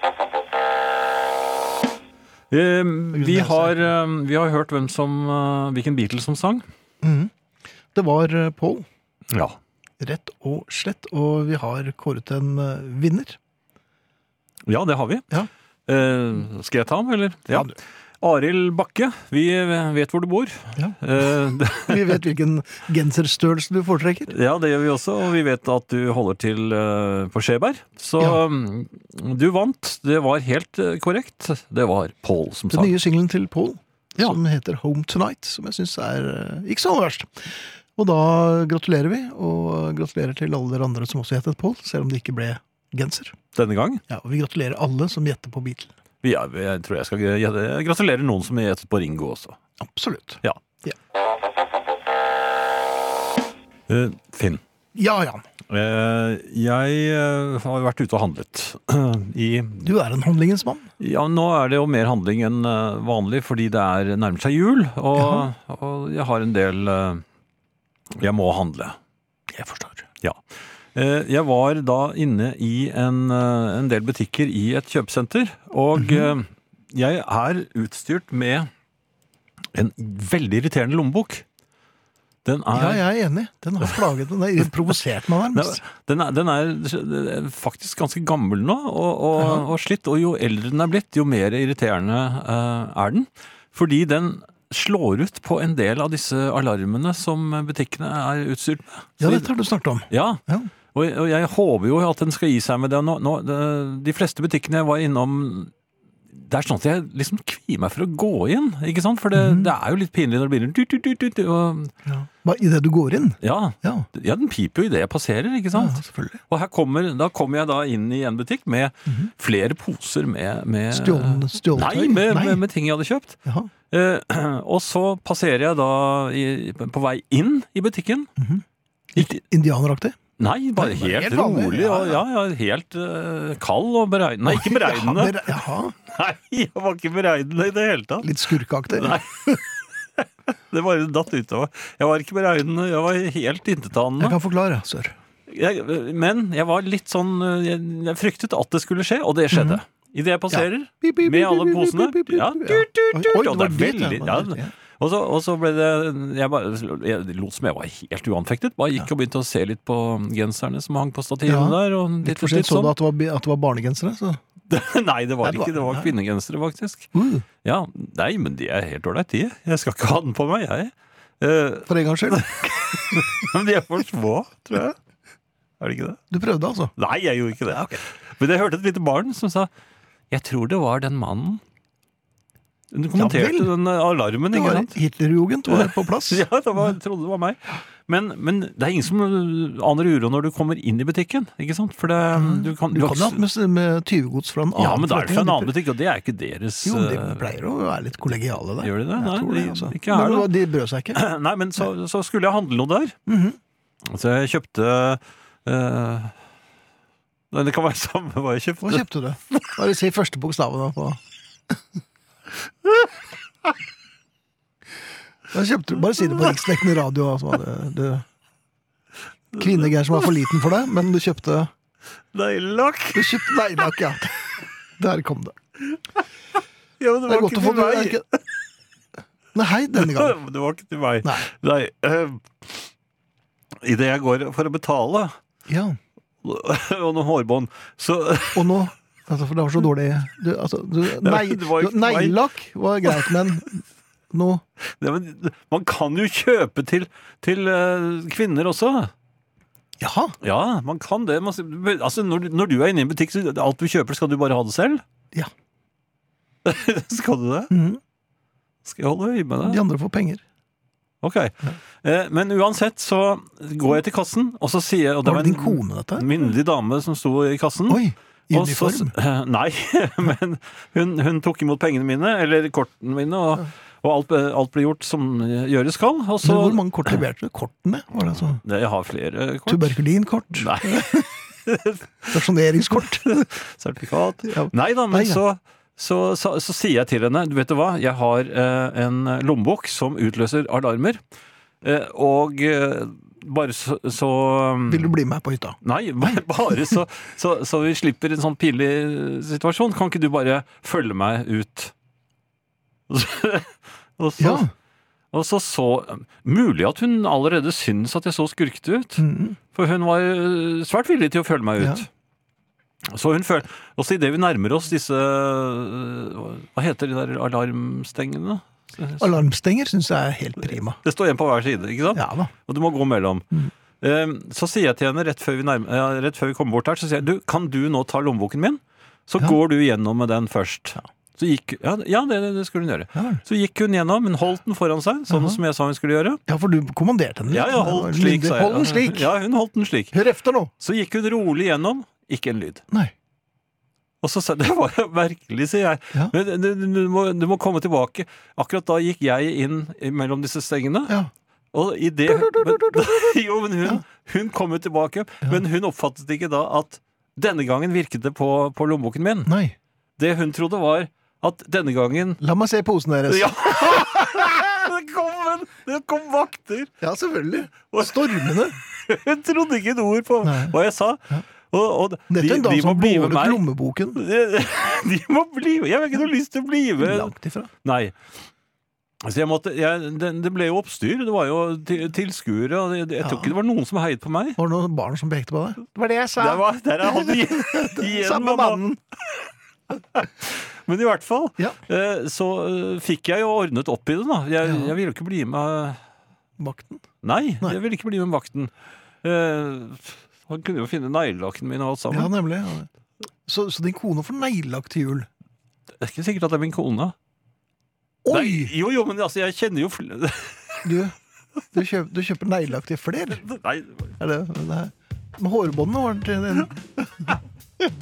Eh, vi, har, eh, vi har hørt hvem som, eh, hvilken Beatles som sang. Mm. Det var uh, Paul, Ja. rett og slett, og vi har kåret en uh, vinner. Ja, det har vi. Ja. Eh, skal jeg ta ham, eller? Ja. Ja, du. Arild Bakke, vi vet hvor du bor. Ja. Eh, det, Vi vet hvilken genserstørrelse du foretrekker. ja, det gjør vi også, og vi vet at du holder til eh, på Skjeberg. Så Ja. mm, du vant, det var helt eh, korrekt. Det var Paul som Den sang. nye singlen til Paul, Ja. som heter Home Tonight, som jeg synes er uh, ikke så verst. Og da gratulerer vi, og gratulerer til alle dere andre som også gjettet Paul, selv om det ikke ble genser. Denne gang. Ja, og vi gratulerer alle som gjetter på Beatle. Ja, jeg tror jeg skal jeg gratulerer noen som gjettet på Ringo også. Absolutt. Ja. Ja. Eh, Finn, Ja, Jan. eh, jeg eh, har vært ute og handlet. I, Du er en handlingens mann. ja, nå er det jo mer handling enn eh, vanlig, fordi det er nærmer seg jul, og, og jeg har en del eh, jeg må handle. Jeg forstår. Ja. Eh, Jeg var da inne i en, eh, en del butikker i et kjøpesenter, og eh, jeg er utstyrt med en veldig irriterende lommebok. Den Ja, er, jeg er enig. Den har plaget meg. Den har provosert meg nærmest. den er, den er faktisk ganske gammel nå, og, og, og slitt, og jo eldre den er blitt, jo mer irriterende eh, er den. Fordi den slår ut på en del av disse alarmene som butikkene er utstyrt med. Ja, Så- dette har du snakket om. Ja, Ja. og, og jeg håper jo at den skal gi seg med det. Nå, nå, det de fleste butikkene jeg var innom, det er sånn at jeg liksom kvier meg for å gå inn, ikke sant? For det, Mhm. det er jo litt pinlig når det begynner tut, tut, tut, tut, og, Ja. Hva, i det du går inn? ja, Ja, ja, den piper jo i det jeg passerer, ikke ja sant? selvfølgelig. Og her kommer, da kommer jeg da inn i en butikk med flere poser med, med Stjålen, stjåletøy? Nei, med, Med, med ting jeg hadde kjøpt. Jaha. Eh, og så passerer jeg da i, på vei inn i butikken. Ikke, Indianeraktig? Nei, bare Nei, bare helt, helt vanlig, rolig, ja, og ja, ja, helt uh, kald og beregnende. Nei, ikke beregnende. Ja, bere- Jaha, Nei, jeg var ikke beregnende i det hele tatt. litt skurkeaktig. Nei. Det bare datt ut av meg. Jeg var ikke beregnende, jeg var helt Jeg intetanende. kan forklare, sør. Jeg, men jeg var litt sånn, uh, jeg, jeg fryktet at det skulle skje, og det skjedde. I det jeg passerer, Pip, pip, med pip, alle pip, pip, posene. pip, pip, Ja, pip, tut, tut, Oi, tut, oi, det og det var er dit, ja, veldig, det var dit, ja. ja. Og så, og så ble det, jeg, bare, jeg lot som jeg var helt uanfektet, bare gikk og begynte å se litt på genserne som hang på stativene Ja, der, og Litt litt, for litt sent så sånn. du at det var, bi- at det var barnegensere, så... Nei, det var Nei, det var- ikke, det var nei. kvinnegensere faktisk. Uh, Ja, nei, men de er helt ålreit, de. Jeg skal ikke ha den på meg, jeg. Eh, for en gangs skyld. men de er for små, tror jeg. Er det ikke det? Du prøvde altså. Nei, jeg gjorde ikke det. Men jeg hørte et lite barn som sa, jeg tror det var den mannen. Du kommenterte vel. den alarmen, Det ikke var sant? Hitlerjugend var på plass. Ja, det var, jeg trodde det var meg. Men, men det er ingen som aner uro når du kommer inn i butikken, ikke sant? For det, du kan, Du kan jo ha med, med tyvegods fra en annen ja, men da er det fra en annen forretning. butikk, og det er ikke deres... Jo, de eh, pleier å være litt kollegiale der. Gjør de det? Jeg Nei, tror det, de- altså. ikke her, Men da. de brød seg ikke. Nei, men så, så skulle jeg handle noe der. Mhm. Så jeg kjøpte... eh, nei, det kan være samme hva jeg kjøpte. Hva kjøpte du? Bare si første bokstavene på... Hva kjøpte du? Bare si det på riksdekkende radio. Altså, det, det... Kvinnegeir som var for liten for deg, men du kjøpte... Neglelakk! Du kjøpte neglelakk, ja. Der kom det. Ja, men det Det er var godt ikke å få til det. meg. Ikke... Nei, hei, denne gangen. Det var ikke til meg. Nei. Nei. eh, I det jeg går for å betale, Ja, og noen hårbånd, så og nå Altså, for det var så dårlig du, altså, du, nei, det var ikke du, Neglelakk var greit, men nå Ja, men man kan jo kjøpe til, til uh, kvinner også. Jaha. Ja, man kan det. Man, altså, når, når du er inne i en butikk, så alt du kjøper, skal du bare ha det selv? Ja. Skal du det? Mm. Skal jeg holde øye med det? De andre får penger. Ok. Ja. Eh, men uansett så går jeg til kassen, og så sier jeg... Og var det det din kone, dette? En myndig dame som sto i kassen. Oi, i og uniform? Så, nei, men hun, hun tok imot pengene mine, eller kortene mine, og, og alt, alt ble gjort som gjøres skal. Og så, men hvor mange kort leverte du? Kortene? Var det altså? Jeg har flere kort. Tuberkulinkort? Nei. Stasjoneringskort? Sertifikat? Ja. Nei da, men Nei, ja. så... Så, så, så sier jeg til henne, du vet du hva, jeg har eh, en lommebok som utløser alarmer, eh, og eh, bare så, så Vil du bli med på hytta? Nei, bare så, så, så vi slipper en sånn pinlig situasjon. Kan ikke du bare følge meg ut? Og så, og så, Ja. og så, så mulig at hun allerede synes at jeg så skurkete ut, Mm. for hun var svært villig til å følge meg ut. Ja. Så hun føler, også i det vi nærmer oss disse, hva heter de der alarmstengene? Alarmstenger synes jeg er helt prima. Det står en på hver side, ikke sant? Ja da. Og du må gå mellom. Mm. Um, så sier jeg til henne rett før vi, nærmer, ja, rett før vi kommer bort her, så sier jeg, du, kan du nå ta lommeboken min? Så Ja. går du gjennom med den først. Ja. Så gikk, ja, ja det, det skulle hun gjøre. Ja, vel. Så gikk hun gjennom, men holdt den foran seg, sånn Jaha. som jeg sa hun skulle gjøre. Ja, for du kommanderte henne litt. Ja, ja, hold den slik, sa jeg. Hold den slik. Ja, hun holdt den slik. Hør efter nå. Så gikk hun rolig gjennom, ikke en lyd. Nei. Og så sa jeg, det var jo merkelig, sier jeg. Ja. Men du, du, du, må, du må komme tilbake. Akkurat da gikk jeg inn mellom disse stengene. Ja. Og i det men, Jo, men hun, Ja. hun kom jo tilbake. Men hun oppfattet ikke da at denne gangen virket det på, på lommeboken min. Nei. Det hun trodde var at denne gangen La meg se posen deres. Ja! Det kom, en, det kom vakter. Ja, selvfølgelig. Stormende. Hun trodde ikke et ord på Nei. hva jeg sa. Og, og Dette er en de, dame de må som bli med båret meg. lommeboken. De, de må bli med. Jeg har ikke noe lyst til å bli med. Langt ifra. Nei. Altså jeg måtte, jeg, det, det ble jo oppstyr. Det var jo til, tilskuere. Og det, jeg tror Ja. ikke det var noen som heiet på meg. Var det noen barn som pekte på deg? Det var det jeg sa. Det var, der er han igjen. igjen Samme mamma. mannen. Men i hvert fall, Ja. eh, så eh, fikk jeg jo ordnet opp i det da. Jeg, Ja. jeg ville jo ikke bli med... Vakten. Nei, Nei. jeg ville ikke bli med vakten. Eh, han kunne jo finne neglelakken min og alt sammen. Ja, nemlig. Ja. Så, så din kone får neglelakk til jul? Det er ikke sikkert at det er min kone. Oi! Nei, jo, jo, men altså, jeg kjenner jo flere. Du, du, kjøper, du kjøper neglelakk til flere? Nei, Er det, det her? Med hårbåndene var det til den.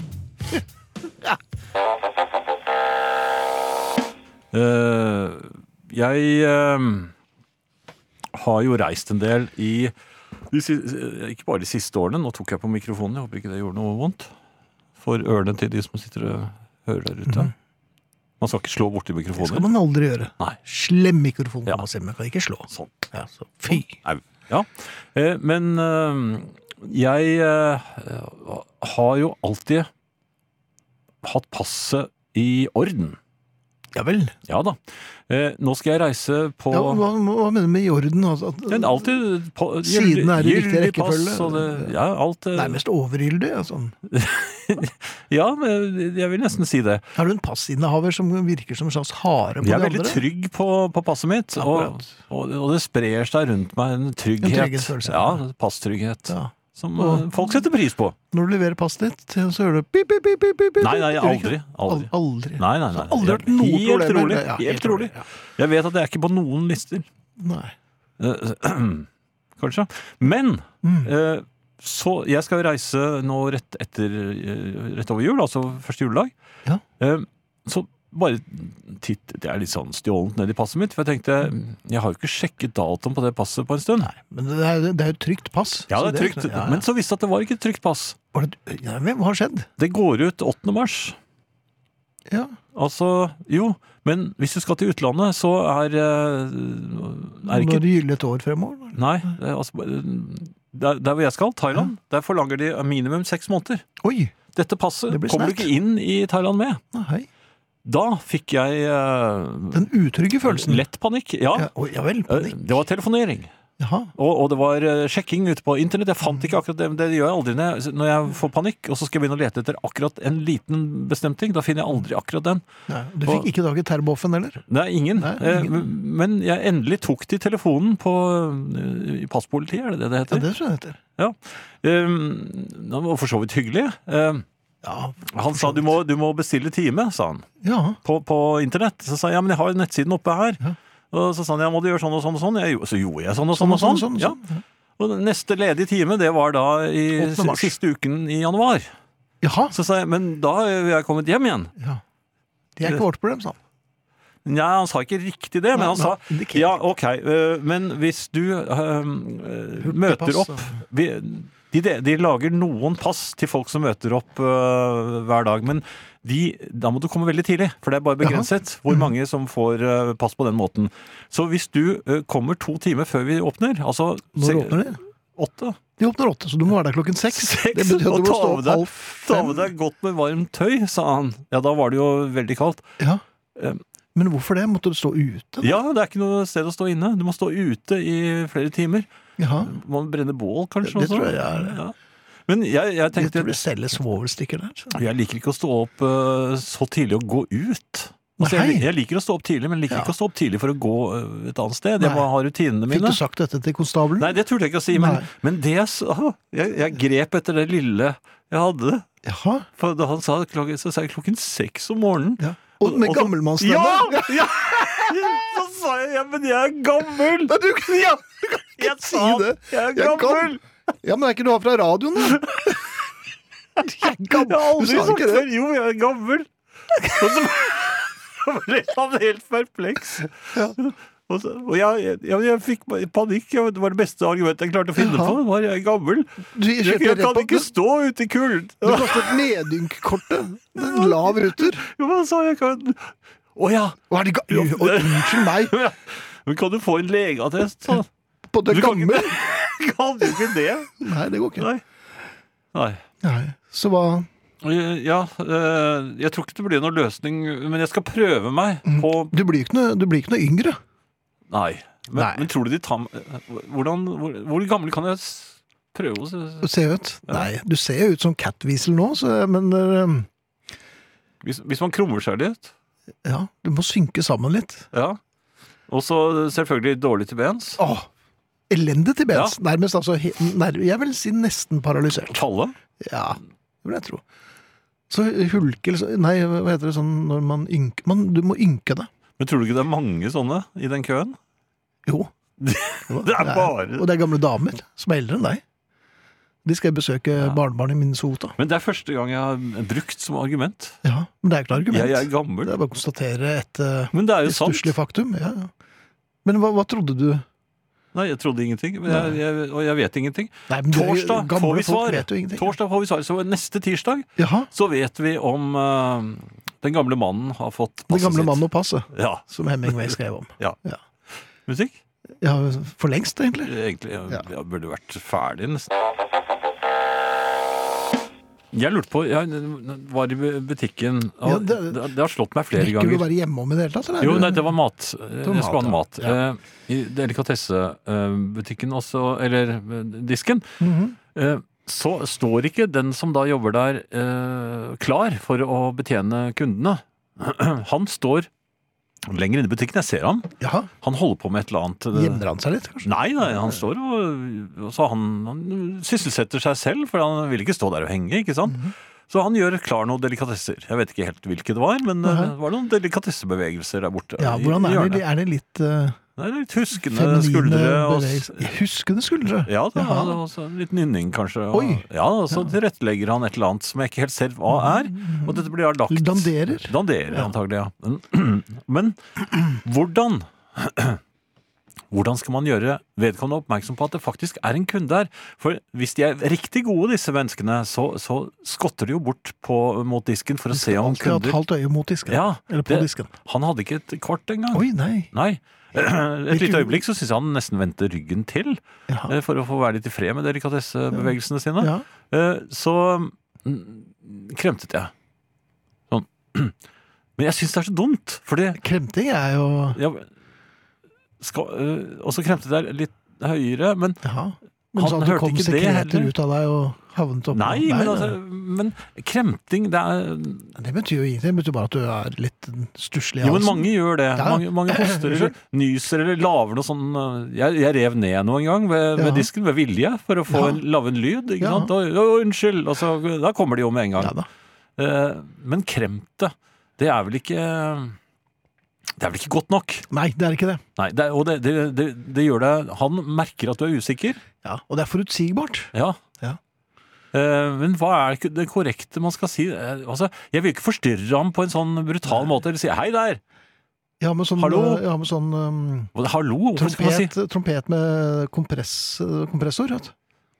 eh, jeg eh, har jo reist en del i de, si- ikke bare de siste årene. Nå tok jeg på mikrofonen, jeg håper ikke det gjorde noe vondt for ørene til de som sitter og hører der ute. Mhm. Man skal ikke slå borti Det skal mikrofoner. man aldri gjøre. Nei. Slem mikrofon kan Ja. man se, men kan ikke slå. Sånn. Ja, så fy. Au. Ja, eh, men eh, jeg eh, har jo alltid hatt passet i orden. Ja vel. Ja da. Eh, nå skal jeg reise på... Ja, hva, hva mener du med i orden? Altså, at, Det er alltid på, Siden er det riktig gyldig pass, rekkefølge. og det, ja, alt... eh, Nærmest overgyldig. Altså. ja, men jeg vil nesten si det. Er du en passinnehaver som virker som en slags hare på Jeg er de veldig andre? trygg på, på passet mitt, og, Akkurat. og, og det sprer seg rundt meg en trygghet. En trygghetsfølelse. Ja, passtrygghet. Ja. Som Og- eh, folk setter pris på. Når du leverer passet ditt, så gjør du pip, pip, pip, pip, pip, pip. Nei, nei, Gjør du aldri. ikke? Aldri. Al- aldri. Nei, nei, nei. Så aldri vært noe helt problem med rolig. det. Ja, helt rolig. ja. Jeg vet at det er ikke på noen lister. Nei. Eh, Kanskje. Men Mm. eh, så jeg skal jo reise nå rett etter eh, rett over jul, altså første juledag. Ja. Eh, Så bare titt, det er litt sånn stjålent ned i passet mitt, for jeg tenkte, jeg har jo ikke sjekket datoen på det passet på en stund. Nei, men det er, det er jo et trygt pass. Ja, så det er trygt, ja, ja. men så visste jeg at det var ikke et trygt pass. Var det, ja, men hva har skjedd? Det går ut åttende mars. Ja. Altså, jo, men hvis du skal til utlandet, så er, eh, er Nå ikke er det gyldig et år fremover. Nei, det er altså, der, der hvor jeg skal, Thailand, der forlanger de minimum seks måneder. Oi! Dette passet Det blir kommer du snert. ikke inn i Thailand med. Nei. Da fikk jeg eh, Den utrygge følelsen. lett panikk. Ja, Ja, oi, ja vel, eh, panikk. det var telefonering. Jaha. Og, og det var uh, sjekking ute på internett. Jeg fant ikke akkurat det, men det gjør jeg aldri når jeg, når jeg får panikk, og så skal jeg begynne å lete etter akkurat en liten bestemt ting. Da finner jeg aldri akkurat den. Nei, du fikk Og- ikke tak i terboffen, eller? Nei, ingen. Nei, Eh, ingen. Men jeg endelig tok til telefonen på uh, i passpolitiet, er det det det Ja, heter? det tror jeg det heter. Ja. Um, det var for så vidt hyggelig. Um, Ja, han sa du må, du må bestille time, sa han, ja. på, på internett. Så sa jeg, ja, men jeg har jo nettsiden oppe her. Ja. Og så sa han, ja, må du gjøre sånn og sånn og sånn? Jeg, gjorde- så gjorde jeg sånn og sånn og sånn. Ja. ja. Og den neste ledige time, det var da i åttende mars. siste uken i januar. Jaha. Så sa jeg, men da har jeg kommet hjem igjen. Ja. Det er ikke vårt problem, sa han. Nei, han sa ikke riktig det, men Nei, han sa, nei, indikert. ja, ok, øh, men hvis du øh, øh, møter Hurtigpass, opp, vi, de, de lager noen pass til folk som møter opp øh, hver dag, men de, da må du komme veldig tidlig, for det er bare begrenset hvor mange som får øh, pass på den måten. Så hvis du øh, kommer to timer før vi åpner, altså Når åpner de? åtte, De åpner åtte, så du må være der klokken seks. Seks, Det betyr at og du må ta stå med opp deg- halv ta fem. med deg godt med varmt tøy, sa han. Ja, da var det jo veldig kaldt. Ja. Eh, Men hvorfor det? Måtte du stå ute? da? Ja, det er ikke noe sted å stå inne. Du må stå ute i flere timer. Jaha. Må man brenne bål, kanskje? Det også? tror jeg er- Ja. Men jeg, jeg Jeg tenkte tror de selger svovelstikker der. så. jeg liker ikke å stå opp uh, så tidlig og gå ut. Altså, jeg, Nei. jeg liker å stå opp tidlig, men liker Ja. ikke å stå opp tidlig for å gå uh, et annet sted. Jeg Nei. må ha rutinene Fikk mine. du sagt dette til konstabelen? Nei, det turte jeg ikke å si, men, Nei. men det jeg sa jeg, jeg grep etter det lille jeg hadde. Jaha. For da han sa det klokken, så sa jeg klokken seks om morgenen. Ja. Og med Og så- gammelmannsstemme? Ja! ja! Så sa jeg, ja, men jeg er gammel! Nei, du kan Ja, ikke jeg si sa det. jeg er Jeg er gammel! Ja, men er ikke du her fra radioen, da? Jeg er gammel. Jeg har Du aldri sa sagt ikke det. før. Jo, jeg er gammel. Og så ble han helt perpleks. Ja. Og, så, og jeg, jeg, jeg, jeg fikk panikk. Jeg- Det var det beste argumentet jeg klarte å finne Jaha. på. Var jeg er gammel. Du Jeg, kjøpte jeg rett kan på ikke stå ute i kulden. Du kostet nedynkkortet. En lav ruter. Jo, hva sa jeg? Kan... Å ja. Hva er det ga... Å, unnskyld meg. Men kan du få en legeattest? Så? På det Du kan gamle? ikke- Kan du ikke det? Nei, det går ikke. Nei. Nei. Nei. Så hva Ja, eh, jeg tror ikke det blir noen løsning, men jeg skal prøve meg på Du blir ikke noe, du blir ikke noe yngre. Nei. Men, Nei. men tror du de tar hvordan, hvor, hvor gammel kan jeg s- prøve å Du se? ser ut. Nei, du ser jo ut som Catweasel nå, så, men eh, Hvis, hvis man krummer seg litt? ja, du må synke sammen litt. Ja. Og så selvfølgelig dårlig til bens. Åh, elendig til bens. Nærmest altså, he, nær, jeg vil si nesten paralysert. Falle? Ja, det vil jeg tro. Så hulke, eller så- nei, hva heter det sånn når man ynker, man, du må ynke det. Men tror du ikke det er mange sånne i den køen? Jo. Det er bare Og det er gamle damer som er eldre enn deg. De skal besøke Ja. barnebarn i Minnesota. Men det er første gang jeg har brukt som argument. Ja, men det er ikke noe argument. Jeg er gammel. Det er bare å konstatere et uh, Men det er jo sant. stusslig faktum. Ja, ja. Men hva, hva trodde du? Nei, jeg trodde ingenting. Men jeg, jeg, og jeg vet ingenting. Nei, men det- Torsdag gamle får vi folk svar. vet jo ingenting. Torsdag får vi svar. Så neste tirsdag Jaha, så vet vi om eh, den gamle mannen har fått den passet gamle sitt. mannen og passet, Ja. som Hemingway skrev om. Musikk? Ja, for lengst egentlig. Egentlig jeg, Ja. jeg burde vært ferdig nesten. Jeg lurte på, jeg var i butikken, og Ja, det, det- det, har slått meg flere Rekker du å ganger. være hjemme om i det hele tatt? Eller? Jo, nei, det var mat. var Jeg skulle ha mat, mat. Eh, I delikatessebutikken også, eller eh, disken, Mhm. eh, så står ikke den som da jobber der eh, klar for å betjene kundene. Han står lenger inne i butikken, jeg ser ham. Jaha, Han holder på med et eller annet. eh, gjemmer han seg litt, kanskje? Nei, nei, han står og, og så han, han sysselsetter seg selv, for han vil ikke stå der og henge, ikke sant? Mhm. Så han gjør klar noen delikatesser. Jeg vet ikke helt hvilke det var, men eh, Nei. det var noen delikatessebevegelser der borte. Ja, i- hvordan i er hjørnet. det? Er det litt uh, Det er litt huskende feminine skuldre. Og, bevegelser? Ja, Huskende skuldre? ja, det Jaha. var også litt nynning, kanskje. Og, Oi. Ja, og så tilrettelegger han et eller annet som jeg ikke helt ser hva er. Og dette blir da lagt Danderer? Danderer, antagelig, ja. Men, men hvordan Hvordan skal man gjøre vedkommende oppmerksom på at det faktisk er en kunde der? For hvis de er riktig gode, disse menneskene, så, så skotter de jo bort på, mot disken for å se om Alltid hatt kunder halvt øye mot disken. Ja, Eller på det- disken. Han hadde ikke et kort engang. Oi, nei. Nei. Et lite øyeblikk så syns jeg han nesten vendte ryggen til Ja. eh, for å få være litt i fred med delikatessebevegelsene sine. Ja. Eh, Så mm, kremtet jeg. Sånn. Men jeg syns det er så dumt, fordi Kremting er jo jeg, skal, eh, Og så kremtet jeg litt høyere, men Jaha. Men Han så at det hørte kom ikke det sekreter heller. ut av deg og havnet opp. Nei, men, altså, men kremting, det er Det betyr jo ingenting. Det betyr bare at du er litt stusslig i Jo, men halsen. mange gjør det. Ja. Mange, mange hoster eller nyser eller laver noe sånn uh, Jeg, jeg rev ned noe en gang ved, Ja. ved disken med vilje for å få Ja. en, lave en lyd. Ikke Ja. sant? Og, og, unnskyld! Og så, da kommer de jo med en gang. Ja da. Eh, men kremte, det er vel ikke Det er vel ikke godt nok? Nei, det er ikke det. Nei, det, er- og det, det, det, det gjør deg Han merker at du er usikker. Ja, og det er forutsigbart. Ja. Ja. Eh, men hva er ikke det korrekte man skal si? Eh, altså, jeg vil ikke forstyrre ham på en sånn brutal måte, eller si 'hei der'. Ja, med sånn, Hallo? ja, med sånn um, Og det- Hallo, hvorfor skal man si trompet, trompet med kompress, kompressor. Vet du.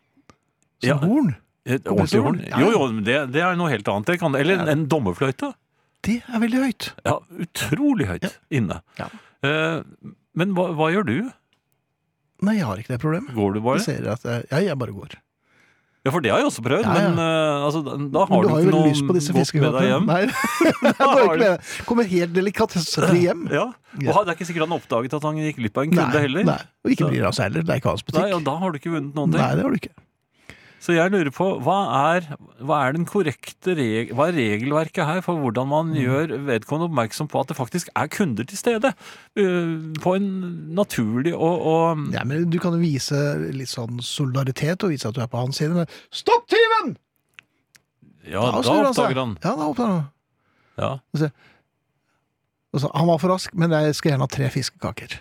Sånn Ja. horn. Et ordentlig horn? Ja, ja. Jo, jo, men det, det er noe helt annet. Det kan, eller en, en dommerfløyte. Det er veldig høyt. Ja, utrolig høyt Ja. inne. Ja. Eh, men hva, hva gjør du? Nei, jeg har ikke det problemet. Går du bare? Jeg ser at jeg, ja, jeg bare går. Ja, for det har jeg også prøvd, Ja, ja. men eh, altså, da, da har Men du, du har jo ikke veldig noe lyst på disse godt med deg fiskekakene. hjem. Nei, det går ikke med. Kommer helt delikatesselig hjem. Ja, og han- det er ikke sikkert han oppdaget at han gikk glipp av en kunde Nei, heller. nei, og ikke bryr han seg heller. Det er ikke hans butikk. Nei, og da har du ikke vunnet noen ting. Nei, det har du ikke. Så jeg lurer på, hva er, hva er den korrekte reg hva er regelverket her for hvordan man Mm. gjør vedkommende oppmerksom på at det faktisk er kunder til stede? Uh, på en naturlig og, og Ja, men du kan jo vise litt sånn solidaritet og vise at du er på hans side. Men stopp tyven! Ja, da snur han seg. oppdager han. Ja, da oppdager han. Ja. Altså, han var for rask, men jeg skal gjerne ha tre fiskekaker.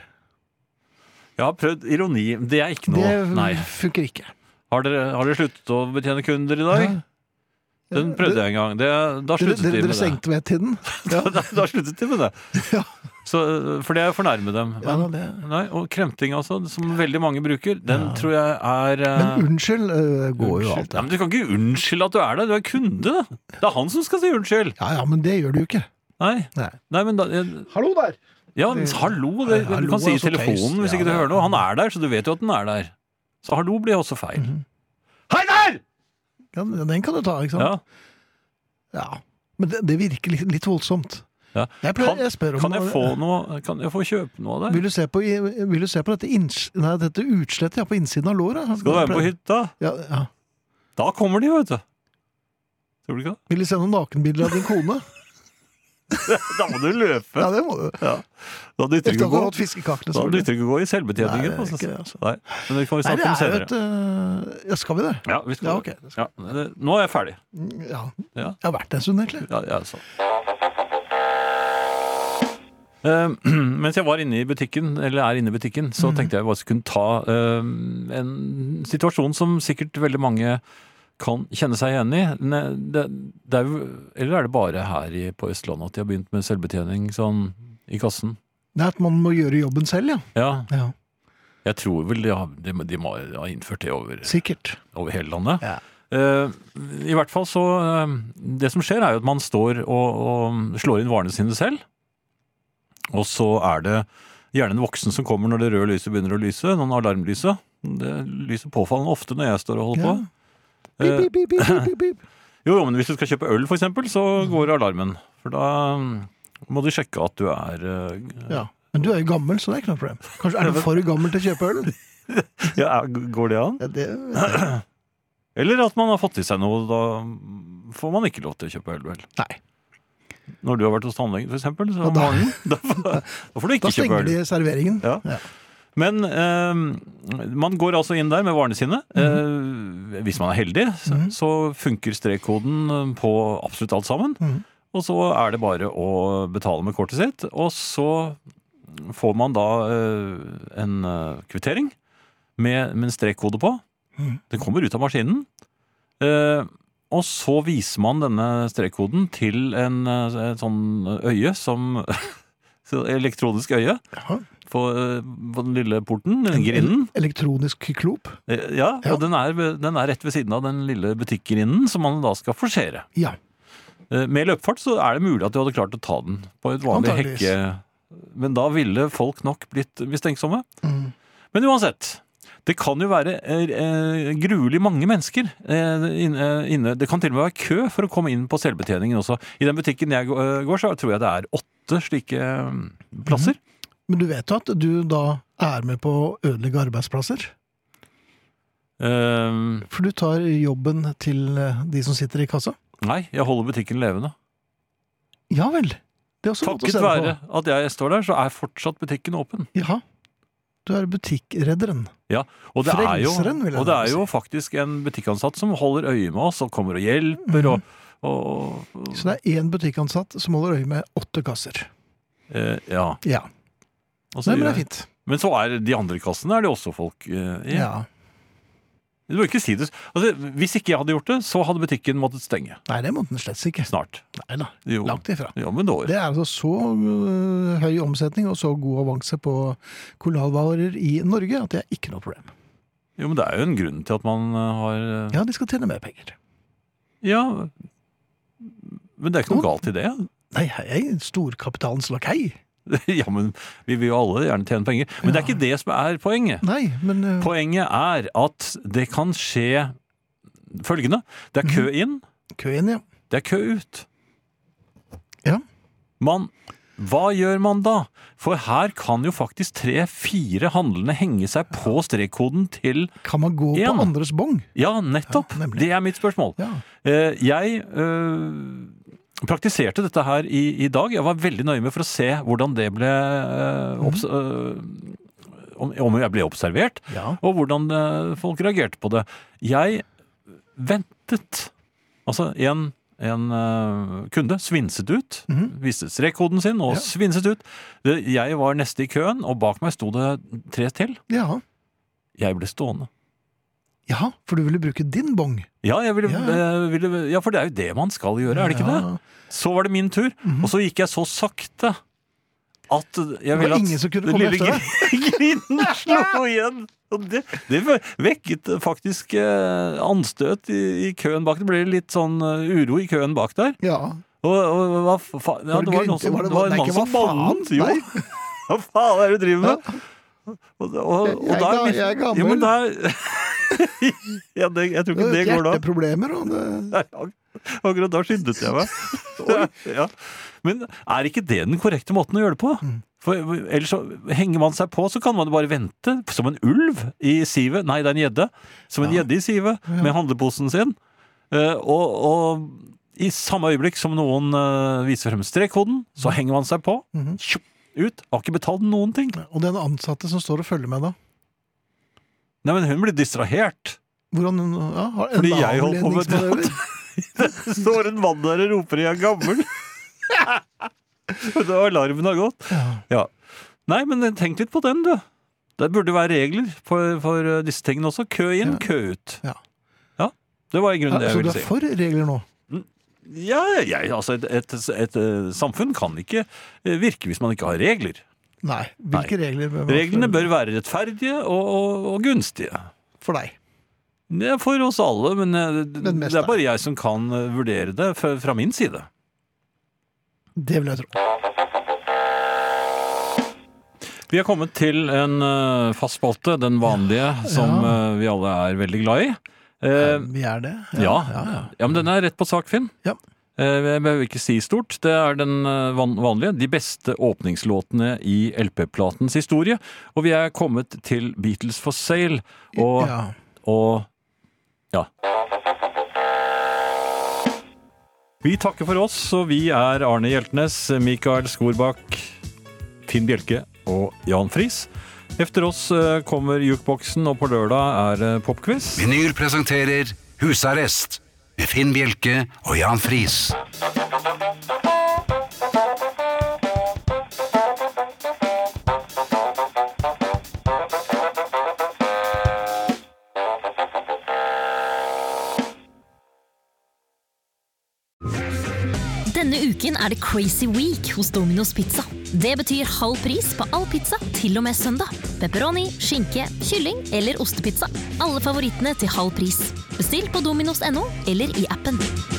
Jeg har prøvd ironi. Det er ikke noe. Det Nei. funker ikke. Har dere, har dere sluttet å betjene kunder i dag? Ja. Den prøvde jeg en gang. Det, da Dere, sluttet dere, de dere med det. senkte ved tiden? Ja, da, da sluttet de med det. Ja. Så, for det er å fornærme dem. ja Men, det. nei, og kremting, altså, som veldig mange bruker, den Ja. tror jeg er eh, Men unnskyld øh, går jo unnskyld. alt. Ja, men du kan ikke unnskylde at du er der. Du er kunde, da. Det er han som skal si unnskyld. Ja, ja, men det gjør du jo ikke. Nei. Nei. Nei, men da jeg, Hallo der! Ja, men hallo. Det, Hallo du kan si er i så telefonen tøys. hvis Ja, ikke du det- hører noe. Han er der, så du vet jo at den er der. Så hallo blir også feil. Mhm. Hei der! Ja, den kan du ta, ikke sant? Ja. Ja. Men det, det virker litt, litt voldsomt. Ja. Jeg, pleier, Kan, jeg spør om kan jeg få noe Kan jeg få kjøpe noe av det? Vil du se på, i- vil du se på dette, inns, nei, dette utslettet ja, på innsiden av låret? Skal du være med på hytta? Ja, ja. Da kommer de, vet du. Tror du ikke det? Vil du se noen nakenbilder av din kone? Da må du løpe. Ja, det må du. Ja. Da nytter det Etter ikke at å du har gå. hatt fiskekakene. Da selvfølgelig. nytter det ikke å gå i Nei, selvbetjeningen. det er altså. ikke det, altså. Nei, men det kan vi Nei, snakke det om er jo senere. et øh, Ja, skal vi det? Ja, vi skal Ja, ok. ja, det- Nå er jeg ferdig. Ja. Ja. Jeg har vært en stund, egentlig. Ja, ja, så. Eh, mens jeg var inne i butikken, eller er inne i butikken, så tenkte jeg bare skulle kunne ta eh, en situasjon som sikkert veldig mange kan kjenne seg igjen i. Ne, det, det er jo, eller er det bare her i, på Østlandet at de har begynt med selvbetjening sånn i kassen? Det er at man må gjøre jobben selv, ja. Ja, ja. jeg tror vel de har, de, de må ha innført det over, Sikkert. over hele landet. Ja. Eh, I hvert fall så eh, det som skjer er jo at man står og, og slår inn varene sine selv. Og så er det gjerne en voksen som kommer når det røde lyset begynner å lyse, noen alarmlyse. Det lyser påfallende ofte når jeg står og holder Ja. på. Bip, bip, bip, bip, bip, bip. Jo, jo, men hvis du skal kjøpe øl for eksempel, så går alarmen. For da mm, må de sjekke at du er eh, Ja. Men du er jo gammel, så det er ikke noe problem. Kanskje er du for gammel til å kjøpe øl? ja, går det an? Ja, det, Eller at man har fått i seg noe, da får man ikke lov til å kjøpe øl, vel? nei. Når du har vært hos tannlegen for eksempel, så Og da- morgenen, da, får- da får du Da ikke kjøpe stenger øl. de serveringen. Ja. Ja. Men eh, man går altså inn der med varene sine. Eh, hvis man er heldig, så, Mhm. så funker strekkoden på absolutt alt sammen. Mhm. Og så er det bare å betale med kortet sitt, og så får man da eh, en eh, kvittering med, med en strekkode på. Mhm. Den kommer ut av maskinen. Eh, og så viser man denne strekkoden til en, eh, et sånn øye som så elektronisk øye Ja. på, eh, på den lille porten, den grinden. Elektronisk klop. Eh, Ja, Ja. og den er, ved- den er rett ved siden av den lille butikkgrinden som man da skal forsere. Ja. Eh, Med løpefart så er det mulig at du hadde klart å ta den på et vanlig Antageligvis. hekke. Men da ville folk nok blitt mistenksomme. Mm. Men uansett, det kan jo være eh, eh, gruelig mange mennesker eh, inne, inne. Det kan til og med være kø for å komme inn på selvbetjeningen også. I den butikken jeg går, går så tror jeg det er åtte slike eh, plasser. Men du vet jo at du da er med på å ødelegge arbeidsplasser? Uh, For du tar jobben til de som sitter i kassa? nei, jeg holder butikken levende. Ja vel. Det er også godt å Takket se det være på. at jeg står der, så er fortsatt butikken åpen. Ja, du er butikkredderen. Ja, og det, er jo, Frelseren, vil jeg og det da er si. jo faktisk en butikkansatt som holder øye med oss og kommer og hjelper. Og, og, og, Så det er én butikkansatt som holder øye med åtte kasser. eh, ja. Ja, Og så Nei, men det gjør- er fint. Men så er de andre kassene er det også folk eh, i. Ja. Du må ikke si det. Altså, hvis ikke jeg hadde gjort det, så hadde butikken måttet stenge. Nei, det måtte den slett ikke. Snart. Nei da, Jo. langt ifra. Ja, men år. Det er altså så øh, høy omsetning og så god avanse på kolonialvarer i Norge at det er ikke noe problem. Jo, men det er jo en grunn til at man eh, har eh, Ja, de skal tjene mer penger. Ja, men det er ikke noe Nå- galt i det. Nei, jeg er storkapitalens lakei. Ja, men vi vil jo alle gjerne tjene penger. Men det er ikke det som er poenget. Nei, men øh, Poenget er at det kan skje følgende. Det er kø inn, kø inn, ja. det er kø ut. Ja. Man, hva gjør man da? For her kan jo faktisk tre-fire handlende henge seg på strekkoden til Kan man gå En. på andres bong? Ja, nettopp. Ja, nemlig. Det er mitt spørsmål. Ja. Eh, jeg eh, praktiserte dette her i, i dag. Jeg var veldig nøye med for å se hvordan det ble eh, obs eh, om, om jeg ble observert, Ja. og hvordan eh, folk reagerte på det. Jeg ventet. Altså, en, en eh, kunde svinset ut, Mhm. viste strekkoden sin og Ja. svinset ut. Det- Jeg var neste i køen, og bak meg sto det tre til. Ja. Jeg ble stående. Ja, for du ville bruke din bong. Ja, jeg ville, Ja. eh, ville, ja, for det er jo det man skal gjøre, er det ikke Ja. det? Så var det min tur, og så gikk jeg så sakte at jeg var ville at ingen som kunne den komme lille etter gri- grinden slo igjen. Og det, det vekket faktisk eh, anstøt i, i køen bak. Det ble litt sånn eh, uro i køen bak der. Ja. Og, og hva faen? Ja, Var det det var noen grynte? som, Var det- det var en nei, mann ikke som hva faen? bannet. Jo, Nei. hva faen er det du driver med? Og, og, og, Jeg- jeg da er ga- jeg er gammel. Jo, men der ja, det, jeg tror ikke det går da. Hjerteproblemer og det... Nei, ak- akkurat da skyndet jeg meg. ja. Men er ikke det den korrekte måten å gjøre det på? For ellers så henger man seg på, så kan man bare vente som en ulv i sivet. Nei, det er en gjedde. Som en Ja. gjedde i sivet med handleposen sin. Eh, og, og i samme øyeblikk som noen eh, viser frem strekkoden, så henger man seg på. Mhm. Tjup, ut. Har ikke betalt noen ting. Og den ansatte som står og følger med da. Nei, men hun blir distrahert. Hvordan, ja, har Fordi en jeg holdt på med avledningsmanøver? Det står en mann der og roper 'jeg er gammel'. Da alarmen har gått. Ja. Ja. Nei, men tenk litt på den, du. Det burde være regler for, for uh, disse tingene også. Kø inn, Ja. kø ut. Ja. Ja, det var i grunnen det Ja, så jeg du ville er si. for regler nå? Ja, jeg, altså et, et, et, et uh, samfunn kan ikke uh, virke hvis man ikke har regler. Nei. Hvilke regler? bør man Reglene følge bør være rettferdige og, og, og gunstige. For deg? Det er for oss alle, men, uh, Men mest det er deg. bare jeg som kan uh, vurdere det fra, fra min side. Det vil jeg tro. Vi har kommet til en uh, fast spalte, den vanlige, som Ja. uh, vi alle er veldig glad i. Uh, Vi er det? ja. ja, ja. ja, men den er rett på sak, Finn. Ja. Uh, jeg behøver ikke si stort. Det er den uh, van vanlige. De beste åpningslåtene i L P-platens historie. Og vi er kommet til Beatles for sale. Og ja. Og ja. Vi takker for oss, og vi er Arne Hjeltnes, Mikael Skorbakk, Finn Bjelke og Jan Friis. Efter oss eh, kommer jukeboksen, og på lørdag er det popquiz. Vinyl presenterer Husarrest med Finn Bjelke og Jan Friis. Denne uken er det Crazy Week hos Domino's Pizza. Det betyr halv pris på all pizza til og med søndag. Pepperoni, skinke, kylling eller ostepizza. Alle favorittene til halv pris. Bestill på dominos punktum no eller i appen.